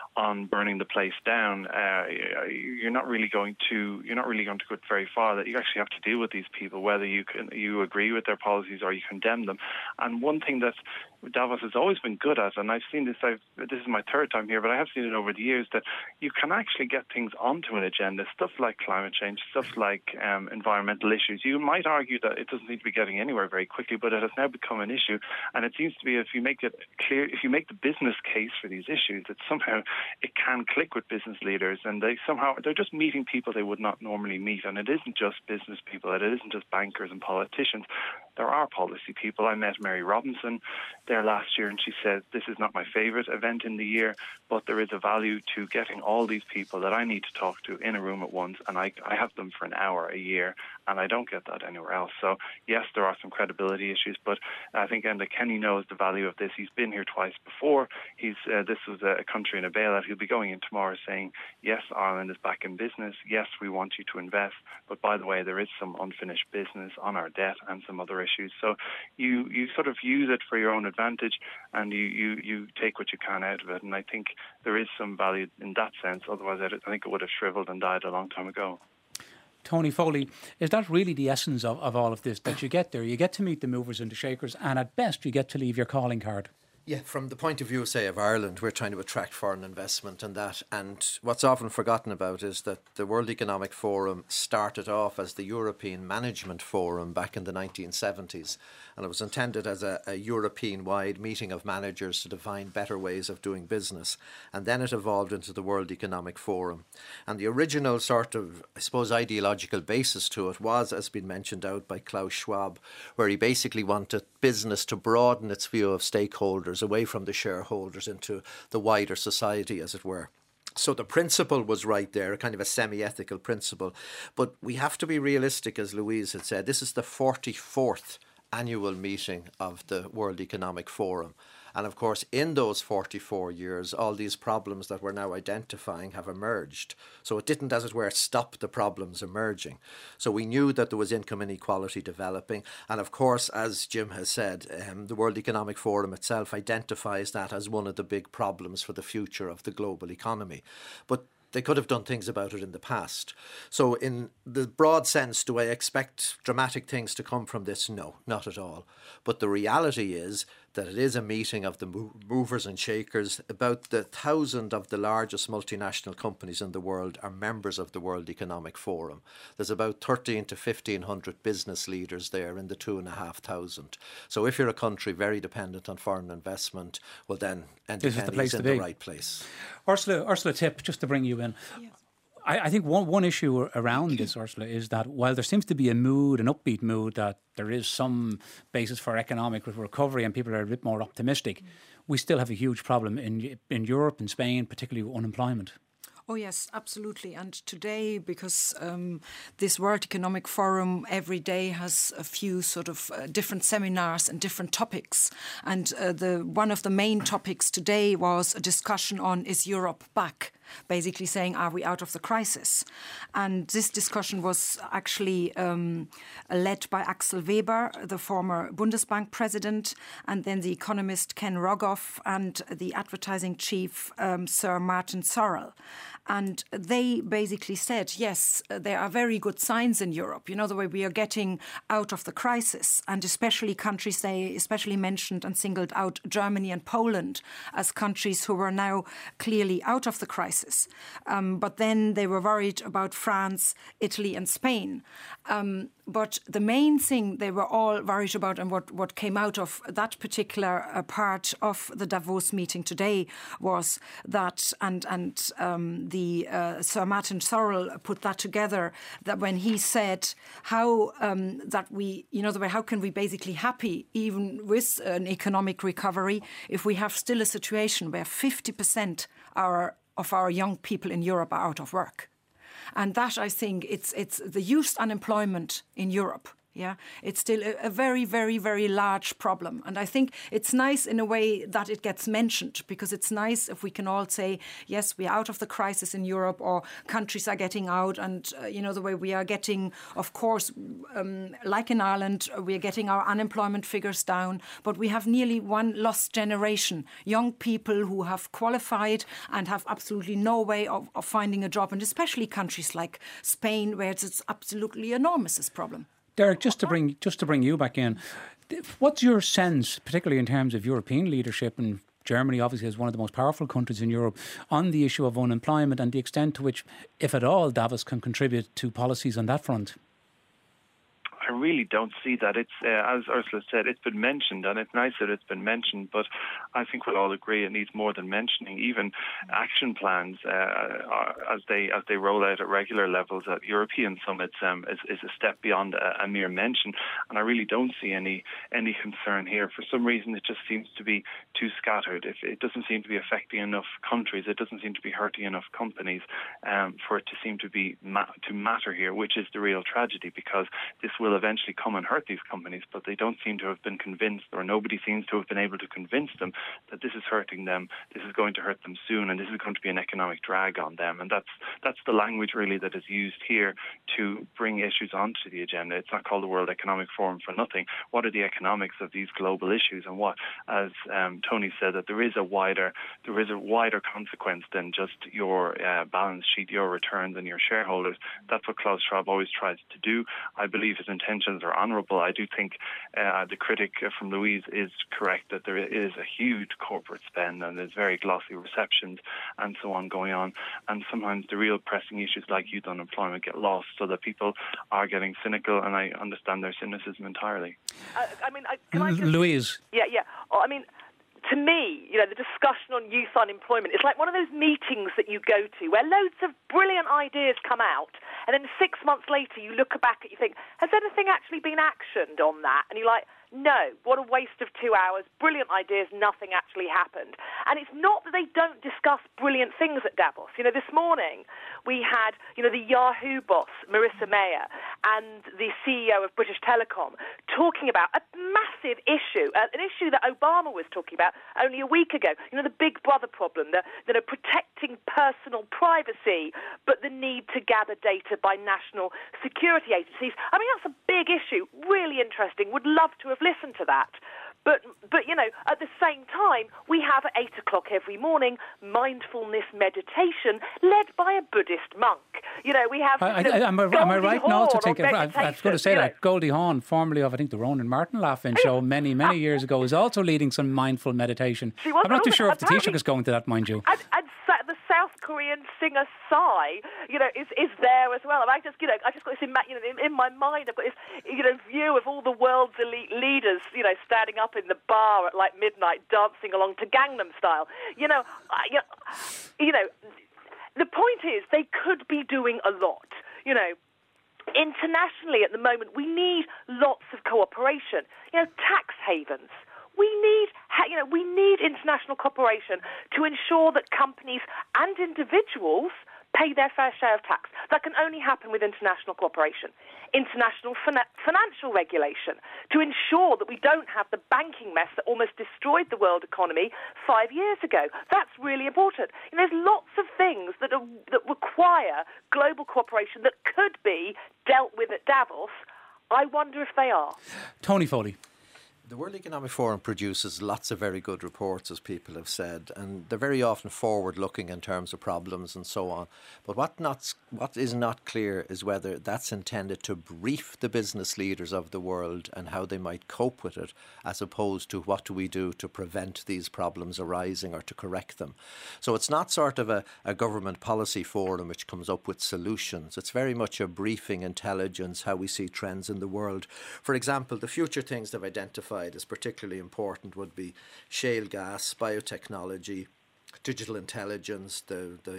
on burning the place down, uh, you're not really going to you're not really going to go very far. That you actually have to deal with these people, whether you can you agree with their policies or you condemn them. And one thing that Davos has always been good at, and I've seen this, I've, this is my third time here, but I have seen it over the years, that you can actually get things onto an agenda, stuff like climate change, stuff like um, environmental issues. You might argue that it doesn't need to be getting anywhere very quickly, but it has now become an issue, and it seems to be if you make it clear, if you make the business case for these issues, that somehow it can click with business leaders, and they somehow, they're just meeting people they would not normally meet, and it isn't just business people, it isn't just bankers and politicians. There are policy people. I met Mary Robinson there last year, and she said, this is not my favourite event in the year, but there is a value to getting all these people that I need to talk to in a room at once, and I, I have them for an hour a year, and I don't get that anywhere else. So, yes, there are some credibility issues, but I think Enda Kenny knows the value of this. He's been here twice before. He's uh, This was a country in a bailout. He'll be going in tomorrow saying, yes, Ireland is back in business. Yes, we want you to invest. But by the way, there is some unfinished business on our debt and some other issues. So you, you sort of use it for your own advantage, and you, you, you take what you can out of it. And I think there is some value in that sense. Otherwise, I think it would have shriveled and died a long time ago. Tony Foley, is that really the essence of, of all of this, that you get there, you get to meet the movers and the shakers, and at best you get to leave your calling card? Yeah, from the point of view, say, of Ireland, we're trying to attract foreign investment and that. And what's often forgotten about is that the World Economic Forum started off as the European Management Forum back in the nineteen seventies. And it was intended as a, a European-wide meeting of managers to define better ways of doing business. And then it evolved into the World Economic Forum. And the original sort of, I suppose, ideological basis to it was, as been mentioned out by Klaus Schwab, where he basically wanted business to broaden its view of stakeholders away from the shareholders into the wider society, as it were. So the principle was right there, a kind of a semi-ethical principle. But we have to be realistic, as Louise had said. This is the forty-fourth annual meeting of the World Economic Forum. And of course, in those forty-four years, all these problems that we're now identifying have emerged. So it didn't, as it were, stop the problems emerging. So we knew that there was income inequality developing. And of course, as Jim has said, um, the World Economic Forum itself identifies that as one of the big problems for the future of the global economy. But they could have done things about it in the past. So in the broad sense, do I expect dramatic things to come from this? No, not at all. But the reality is that it is a meeting of the movers and shakers. About the thousand of the largest multinational companies in the world are members of the World Economic Forum. There's about thirteen to fifteen hundred business leaders there in the two and a half thousand. So if you're a country very dependent on foreign investment, well then Enda Kenny is in the right place. Ursula, Ursula Tipp, just to bring you in. Yes. I, I think one, one issue around this, Ursula, is that while there seems to be a mood, an upbeat mood, that there is some basis for economic recovery and people are a bit more optimistic, mm. we still have a huge problem in in Europe and Spain, particularly with unemployment. Oh, yes, absolutely. And today, because um, this World Economic Forum every day has a few sort of uh, different seminars and different topics. And uh, the one of the main topics today was a discussion on, is Europe back? Basically saying, are we out of the crisis? And this discussion was actually um, led by Axel Weber, the former Bundesbank president, and then the economist Ken Rogoff and the advertising chief, um, Sir Martin Sorrell. And they basically said, yes, there are very good signs in Europe. You know, the way we are getting out of the crisis, and especially countries, they especially mentioned and singled out Germany and Poland as countries who were now clearly out of the crisis. Um, but then they were worried about France, Italy and Spain. Um, but the main thing they were all worried about, and what, what came out of that particular uh, part of the Davos meeting today, was that, and, and um, the uh, Sir Martin Sorrell put that together, that when he said how um, that we, you know, the way how can we basically happy even with an economic recovery if we have still a situation where fifty percent are of our young people in Europe are out of work. And that, I think, it's it's the youth unemployment in Europe, Yeah, it's still a, a very, very, very large problem. And I think it's nice in a way that it gets mentioned, because it's nice if we can all say, yes, we're out of the crisis in Europe, or countries are getting out. And, uh, you know, the way we are getting, of course, um, like in Ireland, we are getting our unemployment figures down. But we have nearly one lost generation, young people who have qualified and have absolutely no way of, of finding a job. And especially countries like Spain, where it's, it's absolutely enormous, this problem. Derek, just to bring just to bring you back in, what's your sense, particularly in terms of European leadership, and Germany obviously is one of the most powerful countries in Europe, on the issue of unemployment and the extent to which, if at all, Davos can contribute to policies on that front? I really don't see that. It's uh, as Ursula said, it's been mentioned, and it's nice that it's been mentioned. But I think we'll all agree it needs more than mentioning. Even action plans, uh, are, as they as they roll out at regular levels at European summits, um, is, is a step beyond a, a mere mention. And I really don't see any any concern here. For some reason, it just seems to be too scattered. If it doesn't seem to be affecting enough countries, it doesn't seem to be hurting enough companies um, for it to seem to be ma- to matter here, which is the real tragedy, because this will eventually come and hurt these companies, but they don't seem to have been convinced, or nobody seems to have been able to convince them that this is hurting them, this is going to hurt them soon, and this is going to be an economic drag on them. And that's that's the language really that is used here to bring issues onto the agenda. It's not called the World Economic Forum for nothing. What are the economics of these global issues? And what, as um, Tony said, that there is a wider there is a wider consequence than just your uh, balance sheet, your returns, and your shareholders. That's what Klaus Schwab always tries to do. I believe his intentions are honourable. I do think uh, the critic from Louise is correct that there is a huge corporate spend and there's very glossy receptions and so on going on. And sometimes the real pressing issues like youth unemployment get lost, so that people are getting cynical, and I understand their cynicism entirely. Uh, I mean, I, can I just, Louise? Yeah, yeah. Oh, I mean, to me, you know, the discussion on youth unemployment is like one of those meetings that you go to where loads of brilliant ideas come out, and then six months later you look back and you think, has anything actually been actioned on that? And you're like, no, what a waste of two hours. Brilliant ideas, nothing actually happened. And it's not that they don't discuss brilliant things at Davos. You know, this morning we had, you know, the Yahoo boss, Marissa Mayer, and the C E O of British Telecom talking about a massive issue, uh, an issue that Obama was talking about only a week ago. You know, the Big Brother problem, the, you know, protecting personal privacy, but the need to gather data by national security agencies. I mean, that's a big issue, really interesting. Would love to have listened to that. But, but you know, at the same time, we have at eight o'clock every morning mindfulness meditation led by a Buddhist monk. You know, we have. I, you know, I, am, I, am I right now to think? I I was going to say that know. Goldie Hawn, formerly of I think the Ronan Martin Laughing Show, many many years ago, is also leading some mindful meditation. I'm not too sure if the Taoiseach is going to that, mind you. And, and the South Korean singer Psy, you know, is is there as well. And I just, you know, I just got this in, you know, in, in my mind. I've got this, you know, view of all the world's elite leaders, you know, standing up in the bar at like midnight, dancing along to Gangnam Style. You know, I, you know, you know, the point is they could be doing a lot. You know, internationally at the moment we need lots of cooperation. You know, tax havens. We need, you know, we need international cooperation to ensure that companies and individuals pay their fair share of tax. That can only happen with international cooperation. International fin- financial regulation to ensure that we don't have the banking mess that almost destroyed the world economy five years ago. That's really important. And there's lots of things that are, that require global cooperation that could be dealt with at Davos. I wonder if they are. Tony Foley. The World Economic Forum produces lots of very good reports, as people have said, and they're very often forward-looking in terms of problems and so on. But what not, what is not clear is whether that's intended to brief the business leaders of the world and how they might cope with it, as opposed to what do we do to prevent these problems arising or to correct them. So it's not sort of a, a government policy forum which comes up with solutions. It's very much a briefing, intelligence, how we see trends in the world. For example, the future things they've identified is particularly important would be shale gas, biotechnology, digital intelligence, the, the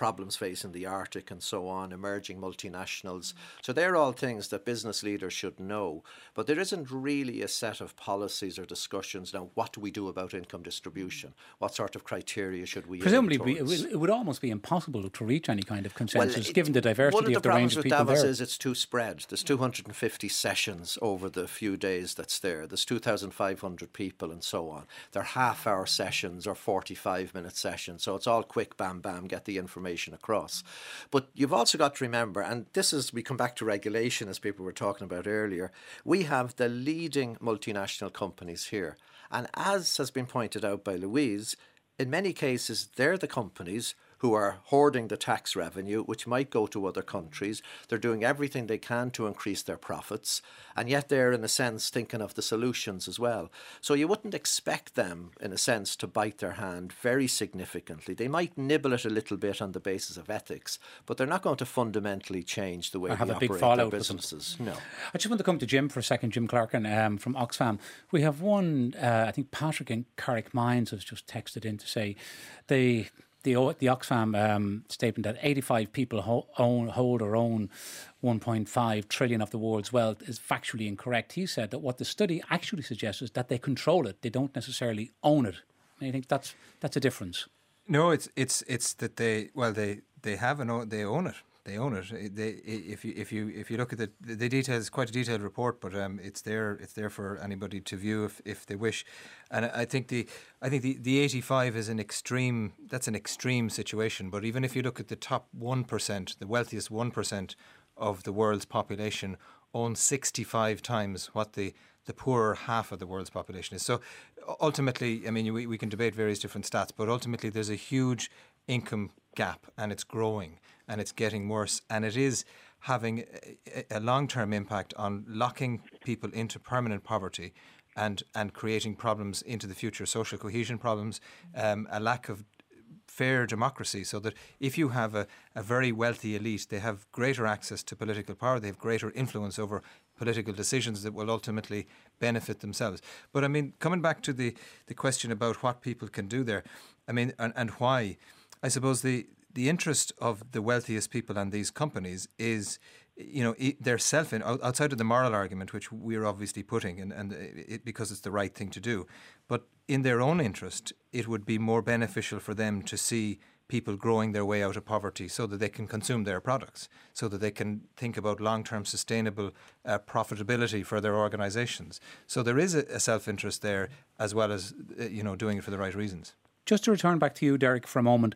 problems facing the Arctic and so on, emerging multinationals. So they're all things that business leaders should know. But there isn't really a set of policies or discussions now. What do we do about income distribution? What sort of criteria should we Presumably, aim towards? it would almost be impossible to reach any kind of consensus, well, it, given the diversity of the, of the range of people Davos there. Is it's too spread. There's two hundred fifty sessions over the few days that's there. There's two thousand five hundred people and so on. They're half-hour sessions or forty-five minute sessions, so it's all quick, bam, bam, get the information across. But you've also got to remember, and this is, we come back to regulation as people were talking about earlier, we have the leading multinational companies here. And as has been pointed out by Louise, in many cases, they're the companies who are hoarding the tax revenue, which might go to other countries. They're doing everything they can to increase their profits, and yet they're, in a sense, thinking of the solutions as well. So you wouldn't expect them, in a sense, to bite their hand very significantly. They might nibble it a little bit on the basis of ethics, but they're not going to fundamentally change the way I have they a big operate fallout their with them. businesses. No. I just want to come to Jim for a second, Jim Clarkin um, from Oxfam. We have one, uh, I think Patrick in Carrick Mines has just texted in to say they... The, the Oxfam um, statement that eighty-five people ho- own, hold or own one point five trillion of the world's wealth is factually incorrect. He said that what the study actually suggests is that they control it. They don't necessarily own it. And I think that's that's a difference. No, it's it's it's that they well they they have an own, they own it. They own it. They, if you if you if you look at the the details, it's quite a detailed report, but um, it's there it's there for anybody to view if, if they wish. And I think the I think the, the eighty-five is an extreme. That's an extreme situation. But even if you look at the top one percent, the wealthiest one percent of the world's population own sixty-five times what the the poorer half of the world's population is. So ultimately, I mean, we we can debate various different stats, but ultimately there's a huge income gap, and it's growing and it's getting worse, and it is having a, a long-term impact on locking people into permanent poverty and and creating problems into the future, social cohesion problems, um, a lack of fair democracy, so that if you have a, a very wealthy elite, they have greater access to political power, they have greater influence over political decisions that will ultimately benefit themselves. But I mean, coming back to the, the question about what people can do there, I mean, and, and why, I suppose the the interest of the wealthiest people and these companies is, you know, they're self in outside of the moral argument, which we're obviously putting, and, and it, because it's the right thing to do. But in their own interest, it would be more beneficial for them to see people growing their way out of poverty so that they can consume their products, so that they can think about long-term sustainable uh, profitability for their organisations. So there is a, a self-interest there, as well as, uh, you know, doing it for the right reasons. Just to return back to you, Derek, for a moment.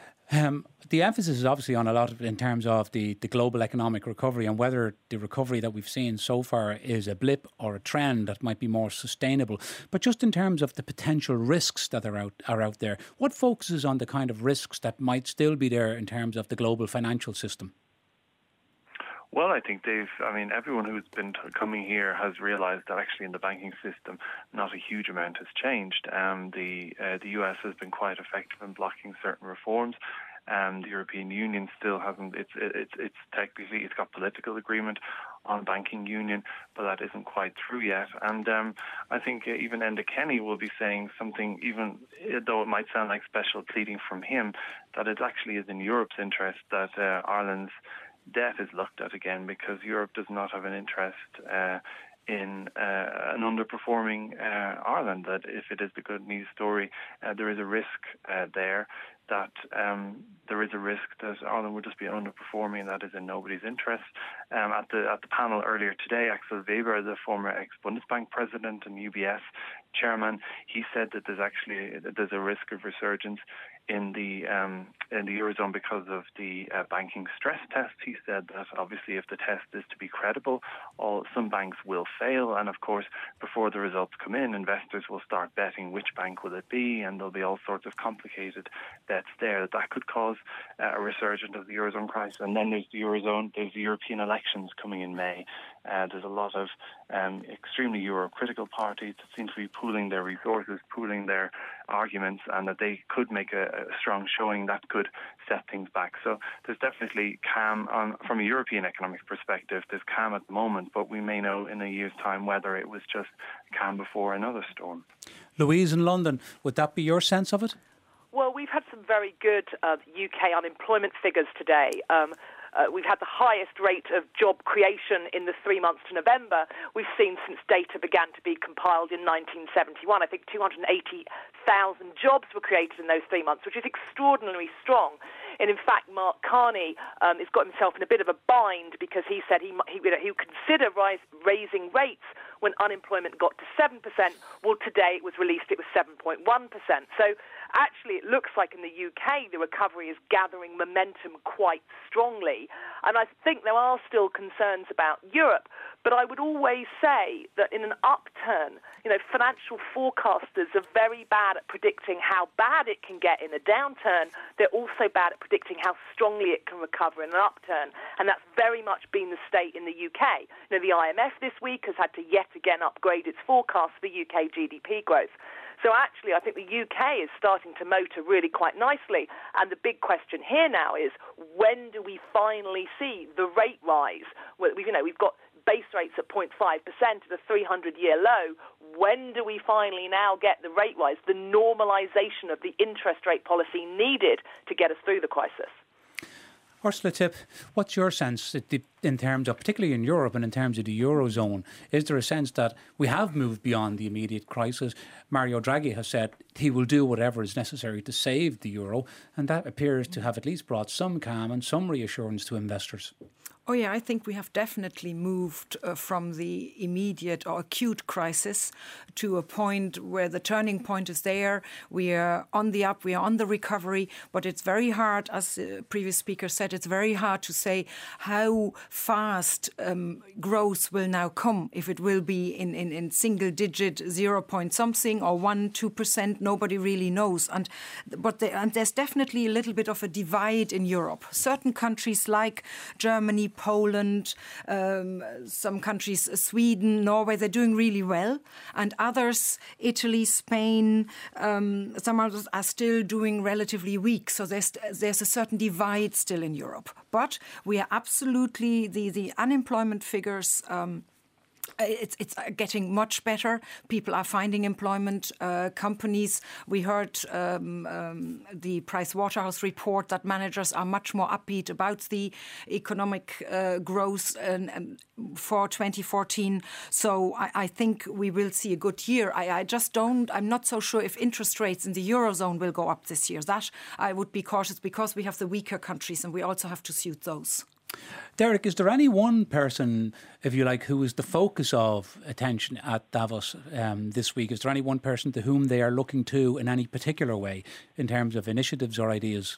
Um, the emphasis is obviously on a lot of, in terms of the, the global economic recovery, and whether the recovery that we've seen so far is a blip or a trend that might be more sustainable. But just in terms of the potential risks that are out are out there, what focuses on the kind of risks that might still be there in terms of the global financial system? Well, I think they've, I mean, everyone who's been t- coming here has realised that actually in the banking system, not a huge amount has changed. Um, the uh, the U S has been quite effective in blocking certain reforms. Um, the European Union still hasn't, it's, it's, it's technically, it's got political agreement on banking union, but that isn't quite through yet. And um, I think uh, even Enda Kenny will be saying something, even though it might sound like special pleading from him, that it actually is in Europe's interest that uh, Ireland's debt is looked at again, because Europe does not have an interest uh, in uh, an underperforming uh, Ireland. That if it is the good news story, uh, there is a risk uh, there that um, there is a risk that Ireland would just be underperforming, and that is in nobody's interest. Um, at the at the panel earlier today, Axel Weber, the former ex-Bundesbank president and U B S chairman, he said that there's actually that there's a risk of resurgence in the um, in the Eurozone because of the uh, banking stress test. He said that obviously if the test is to be credible, all some banks will fail, and of course before the results come in, investors will start betting which bank will it be, and there'll be all sorts of complicated bets there. That could cause uh, a resurgence of the Eurozone crisis. And then there's the Eurozone, there's the European elections coming in May. Uh, there's a lot of um, extremely Euro-critical parties that seem to be pooling their resources, pooling their arguments, and that they could make a, a strong showing that could set things back. So there's definitely calm on, from a European economic perspective. There's calm at the moment, but we may know in a year's time whether it was just calm before another storm. Louise in London, would that be your sense of it? Well, we've had some very good uh, U K unemployment figures today. Um, Uh, we've had the highest rate of job creation in the three months to November we've seen since data began to be compiled in nineteen seventy-one. I think two hundred eighty thousand jobs were created in those three months, which is extraordinarily strong. And in fact, Mark Carney um, has got himself in a bit of a bind because he said he he, you know, he would consider rise, raising rates when unemployment got to seven percent. Well, today it was released, it was seven point one percent. So actually it looks like in the U K the recovery is gathering momentum quite strongly. And I think there are still concerns about Europe, but I would always say that in an upturn, you know, financial forecasters are very bad at predicting how bad it can get in a downturn. They're also bad at predicting how strongly it can recover in an upturn, and that's very much been the state in the U K. You know, the I M F this week has had to yet again upgrade its forecast for U K G D P growth. So actually, I think the U K is starting to motor really quite nicely. And the big question here now is, when do we finally see the rate rise? Well, we've, you know, we've got base rates at zero point five percent at a three hundred year low. When do we finally now get the rate rise, the normalisation of the interest rate policy needed to get us through the crisis? Ursula Tipp, what's your sense in terms of, particularly in Europe and in terms of the Eurozone, is there a sense that we have moved beyond the immediate crisis? Mario Draghi has said he will do whatever is necessary to save the euro, and that appears to have at least brought some calm and some reassurance to investors. Oh yeah, I think we have definitely moved uh, from the immediate or acute crisis to a point where the turning point is there. We are on the up, we are on the recovery, but it's very hard, as the previous speaker said, it's very hard to say how fast um, growth will now come. If it will be in, in, in single digit, zero point something or one, two percent, nobody really knows. And but they, and there's definitely a little bit of a divide in Europe. Certain countries like Germany, Poland, um, some countries, Sweden, Norway, they're doing really well. And others, Italy, Spain, um, some others are still doing relatively weak. So there's there's a certain divide still in Europe. But we are absolutely, the, the unemployment figures... Um, It's, it's getting much better. People are finding employment. Uh, companies, we heard um, um, the Price Waterhouse report that managers are much more upbeat about the economic uh, growth and, and for twenty fourteen. So I, I think we will see a good year. I, I just don't, I'm not so sure if interest rates in the Eurozone will go up this year. That I would be cautious because we have the weaker countries and we also have to suit those. Derek, is there any one person, if you like, who is the focus of attention at Davos um, this week? Is there any one person to whom they are looking to in any particular way in terms of initiatives or ideas?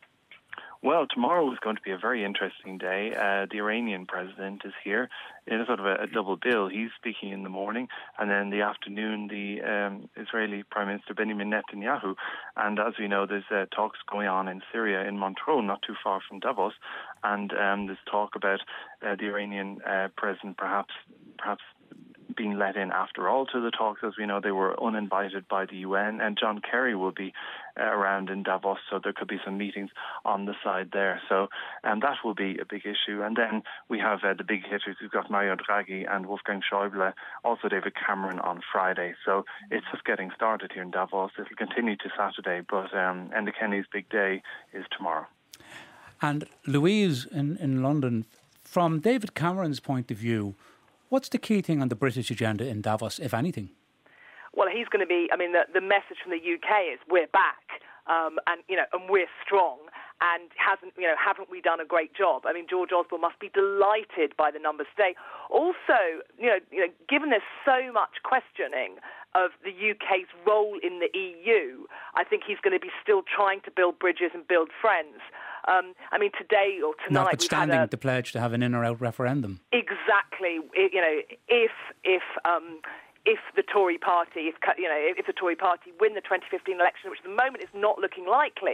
Well, tomorrow is going to be a very interesting day. Uh, the Iranian president is here in a sort of a, a double bill. He's speaking in the morning, and then in the afternoon, the um, Israeli Prime Minister Benjamin Netanyahu. And as we know, there's uh, talks going on in Syria, in Montreux, not too far from Davos, and um, there's talk about uh, the Iranian uh, president perhaps perhaps being let in after all to the talks. As we know, they were uninvited by the U N, and John Kerry will be uh, around in Davos, so there could be some meetings on the side there. So um, that will be a big issue. And then we have uh, the big hitters. We've got Mario Draghi and Wolfgang Schäuble, also David Cameron on Friday. So it's just getting started here in Davos. It'll continue to Saturday, but um, Enda Kenny's big day is tomorrow. And Louise in, in London, from David Cameron's point of view, what's the key thing on the British agenda in Davos, if anything? Well, he's going to be, I mean, the, the message from the U K is we're back, um, and, you know, and we're strong, and hasn't, you know, haven't we done a great job? I mean, George Osborne must be delighted by the numbers today. Also, you know, you know, given there's so much questioning of the U K's role in the E U, I think he's going to be still trying to build bridges and build friends. Um, I mean, today or tonight, notwithstanding we've had a, the pledge to have an in or out referendum. Exactly. It, you know, if if um, if the Tory party, if you know, if the Tory party win the twenty fifteen election, which at the moment is not looking likely,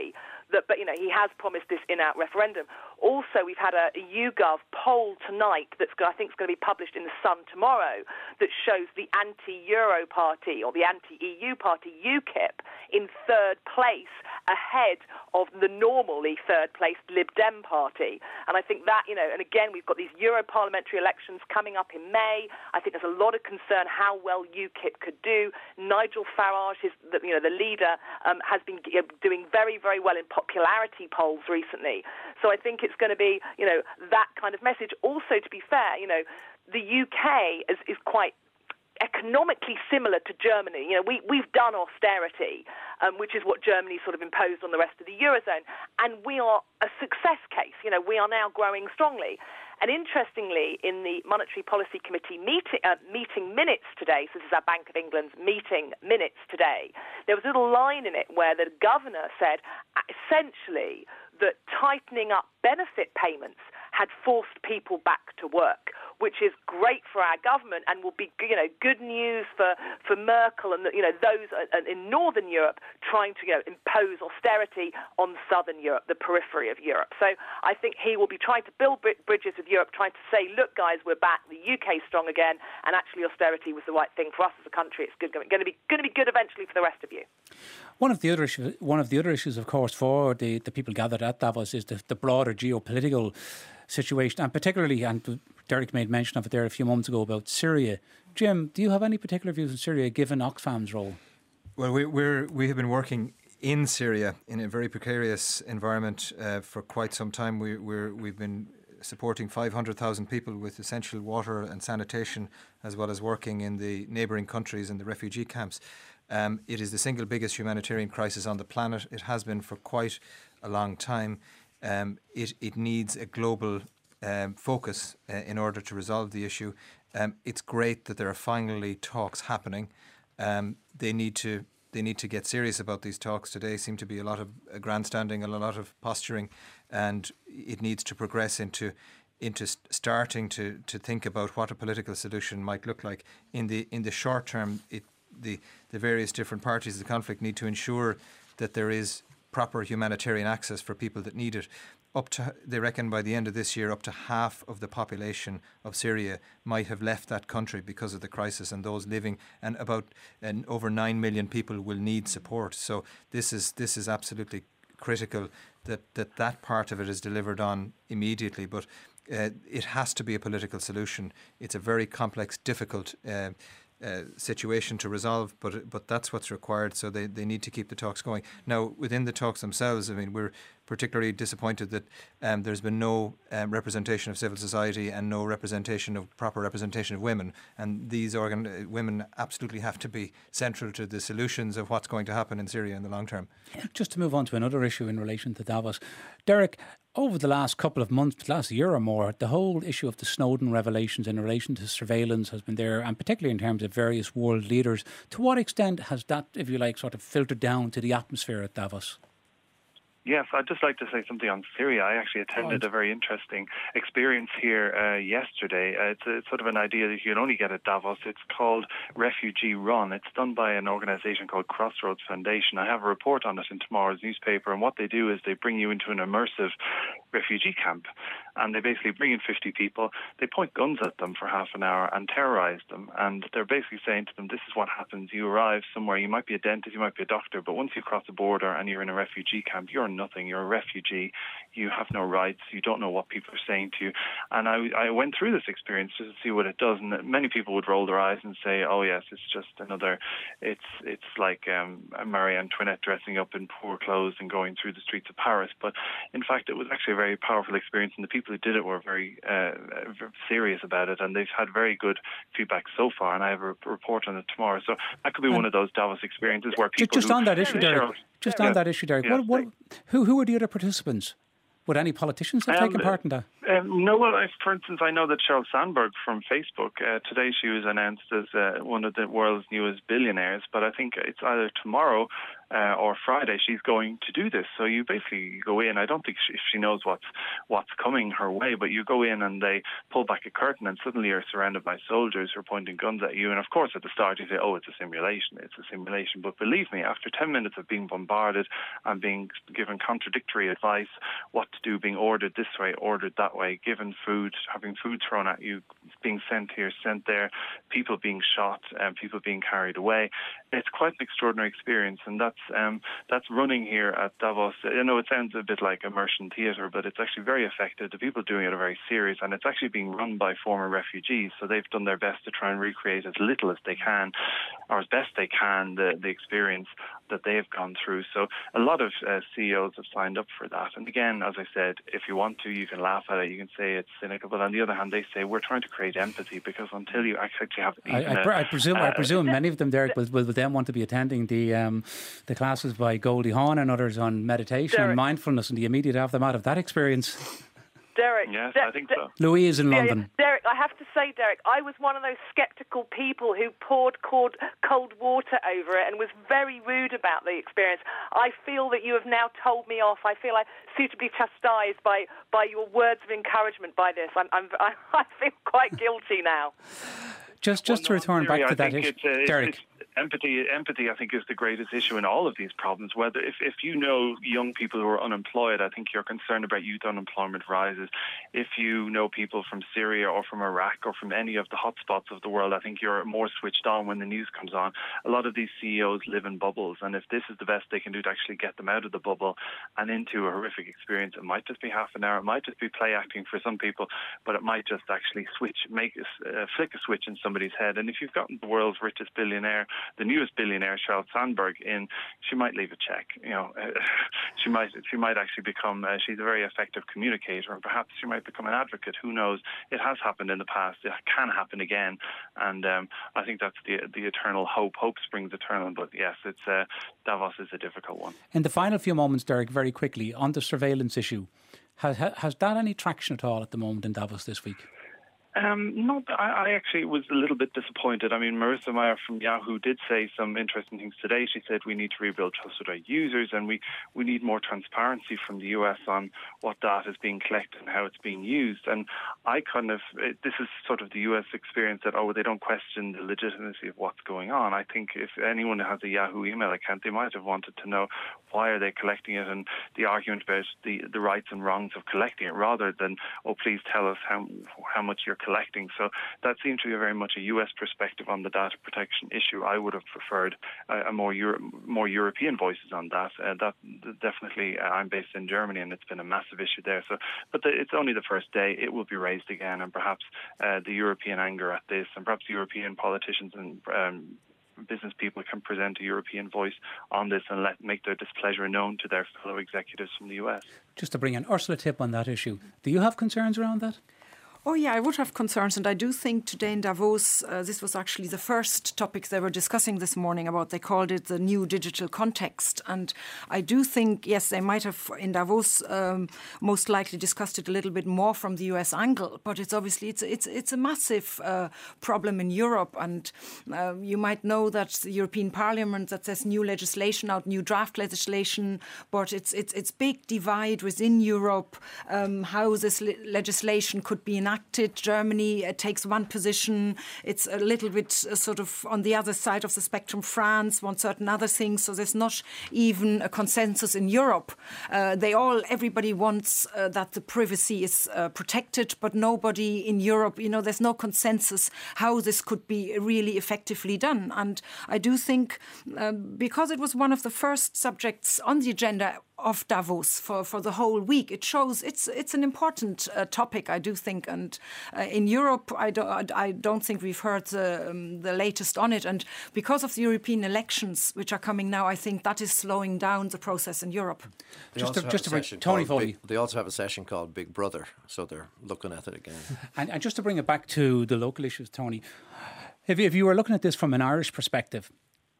that, but, you know, he has promised this in-out referendum. Also, we've had a, a YouGov poll tonight that's, I think, is going to be published in The Sun tomorrow that shows the anti-Euro party, or the anti-E U party, UKIP, in third place, ahead of the normally third-placed Lib Dem party. And I think that, you know, and again, we've got these Euro parliamentary elections coming up in May. I think there's a lot of concern how well UKIP could do. Nigel Farage, his, the, you know, the leader, um, has been doing very, very well in popularity polls recently. So I think it's going to be, you know, that kind of message. Also, to be fair, you know, the U K is, is quite economically similar to Germany. You know, we, we've done austerity, um, which is what Germany sort of imposed on the rest of the Eurozone, and we are a success case. You know, we are now growing strongly. And interestingly, in the Monetary Policy Committee meeting, uh, meeting minutes today, so this is our Bank of England's meeting minutes today, there was a little line in it where the governor said essentially that tightening up benefit payments had forced people back to work, which is great for our government and will be, you know, good news for, for Merkel and, you know, those in Northern Europe trying to, you know, impose austerity on Southern Europe, the periphery of Europe. So I think he will be trying to build bridges with Europe, trying to say, look, guys, we're back, the U K's strong again, and actually austerity was the right thing for us as a country. It's good, going to be going to be good eventually for the rest of you. One of the other issues, one of the other issues, of course, for the, the people gathered at Davos is the, the broader geopolitical situation, and particularly, and Derek made mention of it there a few moments ago about Syria. Jim, do you have any particular views on Syria, given Oxfam's role? Well, we, we're we have been working in Syria in a very precarious environment uh, for quite some time. We, we're we've been supporting five hundred thousand people with essential water and sanitation, as well as working in the neighbouring countries and the refugee camps. Um, it is the single biggest humanitarian crisis on the planet. It has been for quite a long time. Um, it, it needs a global um, focus uh, in order to resolve the issue. Um, it's great that there are finally talks happening. Um, they need to they need to get serious about these talks. Today seem to be a lot of uh, grandstanding and a lot of posturing, and it needs to progress into into st- starting to, to think about what a political solution might look like. In the in the short term, it, the the various different parties of the conflict need to ensure that there is proper humanitarian access for people that need it. Up to, they reckon by the end of this year, up to half of the population of Syria might have left that country because of the crisis, and those living, and about and over nine million people will need support. So this is this is absolutely critical that that, that part of it is delivered on immediately. But uh, it has to be a political solution. It's a very complex, difficult uh, Uh, situation to resolve, but but that's what's required. So they, they need to keep the talks going. Now, within the talks themselves, I mean, we're particularly disappointed that um, there's been no um, representation of civil society and no representation of proper representation of women. And these organ- uh, women absolutely have to be central to the solutions of what's going to happen in Syria in the long term. Just to move on to another issue in relation to Davos, Derek, over the last couple of months, the last year or more, the whole issue of the Snowden revelations in relation to surveillance has been there, and particularly in terms of various world leaders. To what extent has that, if you like, sort of filtered down to the atmosphere at Davos? Yes, I'd just like to say something on Syria. I actually attended a very interesting experience here uh, yesterday. Uh, it's, a, it's sort of an idea that you can only get at Davos. It's called Refugee Run. It's done by an organisation called Crossroads Foundation. I have a report on it in tomorrow's newspaper, and what they do is they bring you into an immersive refugee camp, and they basically bring in fifty people. They point guns at them for half an hour and terrorise them, and they're basically saying to them, this is what happens. You arrive somewhere, you might be a dentist, you might be a doctor, but once you cross the border and you're in a refugee camp, you're nothing. You're a refugee. You have no rights. You don't know what people are saying to you. And I, I went through this experience just to see what it does. And many people would roll their eyes and say, "Oh yes, it's just another. It's it's like um, Marie Antoinette dressing up in poor clothes and going through the streets of Paris." But in fact, it was actually a very powerful experience, and the people who did it were very, uh, very serious about it, and they've had very good feedback so far. And I have a report on it tomorrow. So that could be and one of those Davos experiences where people just, just on that issue, Derek. Just on yeah. that issue, Derek. Yeah. What, what, who who are the other participants? Would any politicians have um, taken part in that? Um, no, well, I, for instance, I know that Sheryl Sandberg from Facebook, uh, today she was announced as uh, one of the world's newest billionaires, but I think it's either tomorrow uh, or Friday she's going to do this. So you basically go in. I don't think she, she knows what's what's coming her way, but you go in and they pull back a curtain and suddenly you're surrounded by soldiers who are pointing guns at you. And of course, at the start you say, "Oh, it's a simulation. It's a simulation." But believe me, after ten minutes of being bombarded and being given contradictory advice, what to do, being ordered this way, ordered that way, given food, having food thrown at you, being sent here, sent there, people being shot, and um, people being carried away. It's quite an extraordinary experience, and that's um, that's running here at Davos. I know it sounds a bit like immersion theatre, but it's actually very effective. The people doing it are very serious, and it's actually being run by former refugees, so they've done their best to try and recreate as little as they can, or as best they can, the, the experience that they have gone through. So a lot of uh, C E Os have signed up for that. And again, as I said, if you want to, you can laugh at it, you can say it's cynical, but on the other hand, they say we're trying to create empathy, because until you actually have... I, I, pre- I presume, uh, I presume many of them, Derek, will, will then want to be attending the um, the classes by Goldie Hawn and others on meditation Derek. and mindfulness and the immediate aftermath of that experience. Derek. Yes, De- I think so. Louise in yeah, London. Yeah. Derek, I have to say, Derek, I was one of those sceptical people who poured cold, cold water over it and was very rude about the experience. I feel that you have now told me off. I feel like suitably chastised by, by your words of encouragement by this. I'm, I'm, I, I feel quite guilty now. Just, just well, to return no, back I to that issue, issue, it's, Derek. It's, Empathy, empathy, I think, is the greatest issue in all of these problems. Whether if, if you know young people who are unemployed, I think you're concerned about youth unemployment rises. If you know people from Syria or from Iraq or from any of the hotspots of the world, I think you're more switched on when the news comes on. A lot of these C E Os live in bubbles, and if this is the best they can do to actually get them out of the bubble and into a horrific experience, it might just be half an hour, it might just be play acting for some people, but it might just actually switch, make a, uh, flick a switch in somebody's head. And if you've gotten the world's richest billionaire, the newest billionaire, Sheryl Sandberg, in, she might leave a check. You know, uh, she might she might actually become. Uh, she's a very effective communicator, and perhaps she might become an advocate. Who knows? It has happened in the past. It can happen again, and um, I think that's the the eternal hope. Hope springs eternal. But yes, it's uh, Davos is a difficult one. In the final few moments, Derek, very quickly on the surveillance issue, has has that any traction at all at the moment in Davos this week? Um, not, I, I actually was a little bit disappointed. I mean, Marissa Mayer from Yahoo did say some interesting things today. She said we need to rebuild trust with our users, and we, we need more transparency from the U S on what data is being collected and how it's being used. And I kind of, it, this is sort of the U S experience that, oh, they don't question the legitimacy of what's going on. I think if anyone has a Yahoo email account, they might have wanted to know why are they collecting it, and the argument about the, the rights and wrongs of collecting it, rather than, oh, please tell us how how much you're collecting. So that seems to be very much a U S perspective on the data protection issue. I would have preferred uh, a more Euro- more European voices on that. Uh, that definitely, uh, I'm based in Germany, and it's been a massive issue there. So, but the, it's only the first day. It will be raised again, and perhaps uh, the European anger at this, and perhaps European politicians and um, business people can present a European voice on this and let make their displeasure known to their fellow executives from the U S. Just to bring in Ursula Tipp on that issue, do you have concerns around that? Oh, yeah, I would have concerns. And I do think today in Davos, uh, this was actually the first topic they were discussing this morning about. They called it the new digital context. And I do think, yes, they might have in Davos um, most likely discussed it a little bit more from the U S angle. But it's obviously, it's it's it's a massive uh, problem in Europe. And uh, you might know that the European Parliament, that there's new legislation out, new draft legislation. But it's, it's, it's big divide within Europe, um, how this le- legislation could be enacted. Germany uh, takes one position. It's a little bit uh, sort of on the other side of the spectrum. France wants certain other things. So there's not even a consensus in Europe. Uh, they all, everybody wants uh, that the privacy is uh, protected, but nobody in Europe, you know, there's no consensus how this could be really effectively done. And I do think uh, because it was one of the first subjects on the agenda of Davos for, for the whole week, it shows it's it's an important uh, topic, I do think. And uh, in Europe, I don't, I don't think we've heard the, um, the latest on it. And because of the European elections, which are coming now, I think that is slowing down the process in Europe. They just to, just to bring Tony Foley. Big, they also have a session called Big Brother, so they're looking at it again. and, and just to bring it back to the local issues, Tony, if, if you were looking at this from an Irish perspective,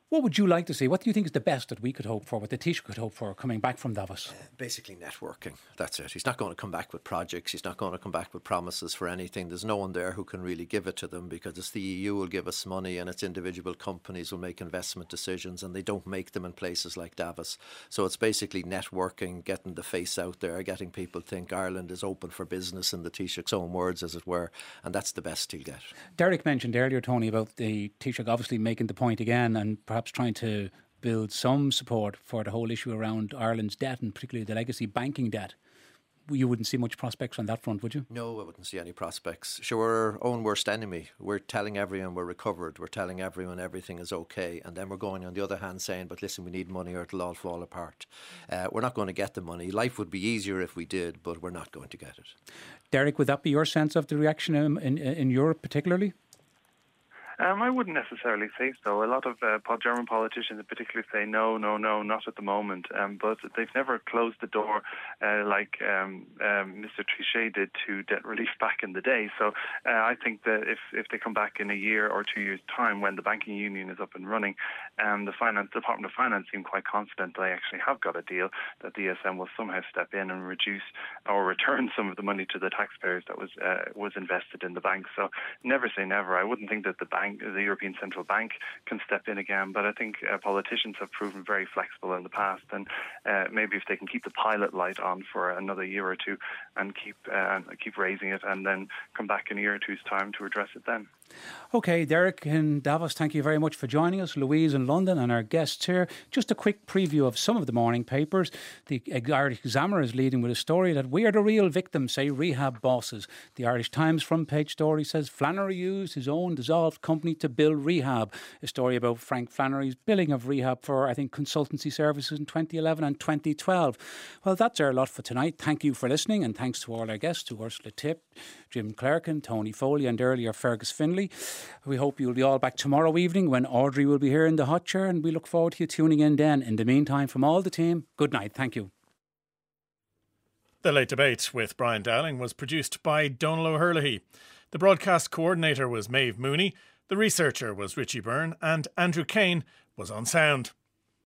What would you like to see? What do you think is the best that we could hope for, what the Taoiseach could hope for coming back from Davos? Uh, basically networking. That's it. He's not going to come back with projects. He's not going to come back with promises for anything. There's no one there who can really give it to them, because it's the E U will give us money and its individual companies will make investment decisions, and they don't make them in places like Davos. So it's basically networking, getting the face out there, getting people to think Ireland is open for business in the Taoiseach's own words, as it were, and that's the best he'll get. Derek mentioned earlier, Tony, about the Taoiseach obviously making the point again and perhaps trying to build some support for the whole issue around Ireland's debt, and particularly the legacy banking debt. You wouldn't see much prospects on that front, would you? No, I wouldn't see any prospects. Sure, we're our own worst enemy. We're telling everyone we're recovered. We're telling everyone everything is okay. And then we're going on the other hand saying, but listen, we need money or it'll all fall apart. Uh, we're not going to get the money. Life would be easier if we did, but we're not going to get it. Derek, would that be your sense of the reaction in, in, in Europe particularly? Um, I wouldn't necessarily say so. A lot of uh, German politicians in particular say no, no, no, not at the moment. Um, but they've never closed the door uh, like um, um, Mister Trichet did to debt relief back in the day. So uh, I think that if, if they come back in a year or two years' time when the banking union is up and running, um, the finance Department of Finance seem quite confident they actually have got a deal, that the E S M will somehow step in and reduce or return some of the money to the taxpayers that was uh, was invested in the bank. So never say never. I wouldn't think that the bank the European Central Bank can step in again, but I think uh, politicians have proven very flexible in the past, and uh, maybe if they can keep the pilot light on for another year or two and keep uh, keep raising it, and then come back in a year or two's time to address it then. OK, Derek in Davos, thank you very much for joining us. Louise in London and our guests here. Just a quick preview of some of the morning papers. The Irish Examiner is leading with a story that we are the real victims, say rehab bosses. The Irish Times front page story says Flannery used his own dissolved company to build rehab. A story about Frank Flannery's billing of rehab for, I think, consultancy services in twenty eleven and twenty twelve. Well, that's our lot for tonight. Thank you for listening, and thanks to all our guests, to Ursula Tipp, Jim Clerkin, Tony Foley and earlier Fergus Finlay. We hope you'll be all back tomorrow evening when Audrey will be here in the hot chair, and we look forward to you tuning in then. In the meantime, from all the team, good night. Thank you. The Late Debate with Brian Dowling was produced by Donal O'Herlihy. The broadcast coordinator was Maeve Mooney, the researcher was Richie Byrne, and Andrew Kane was on sound.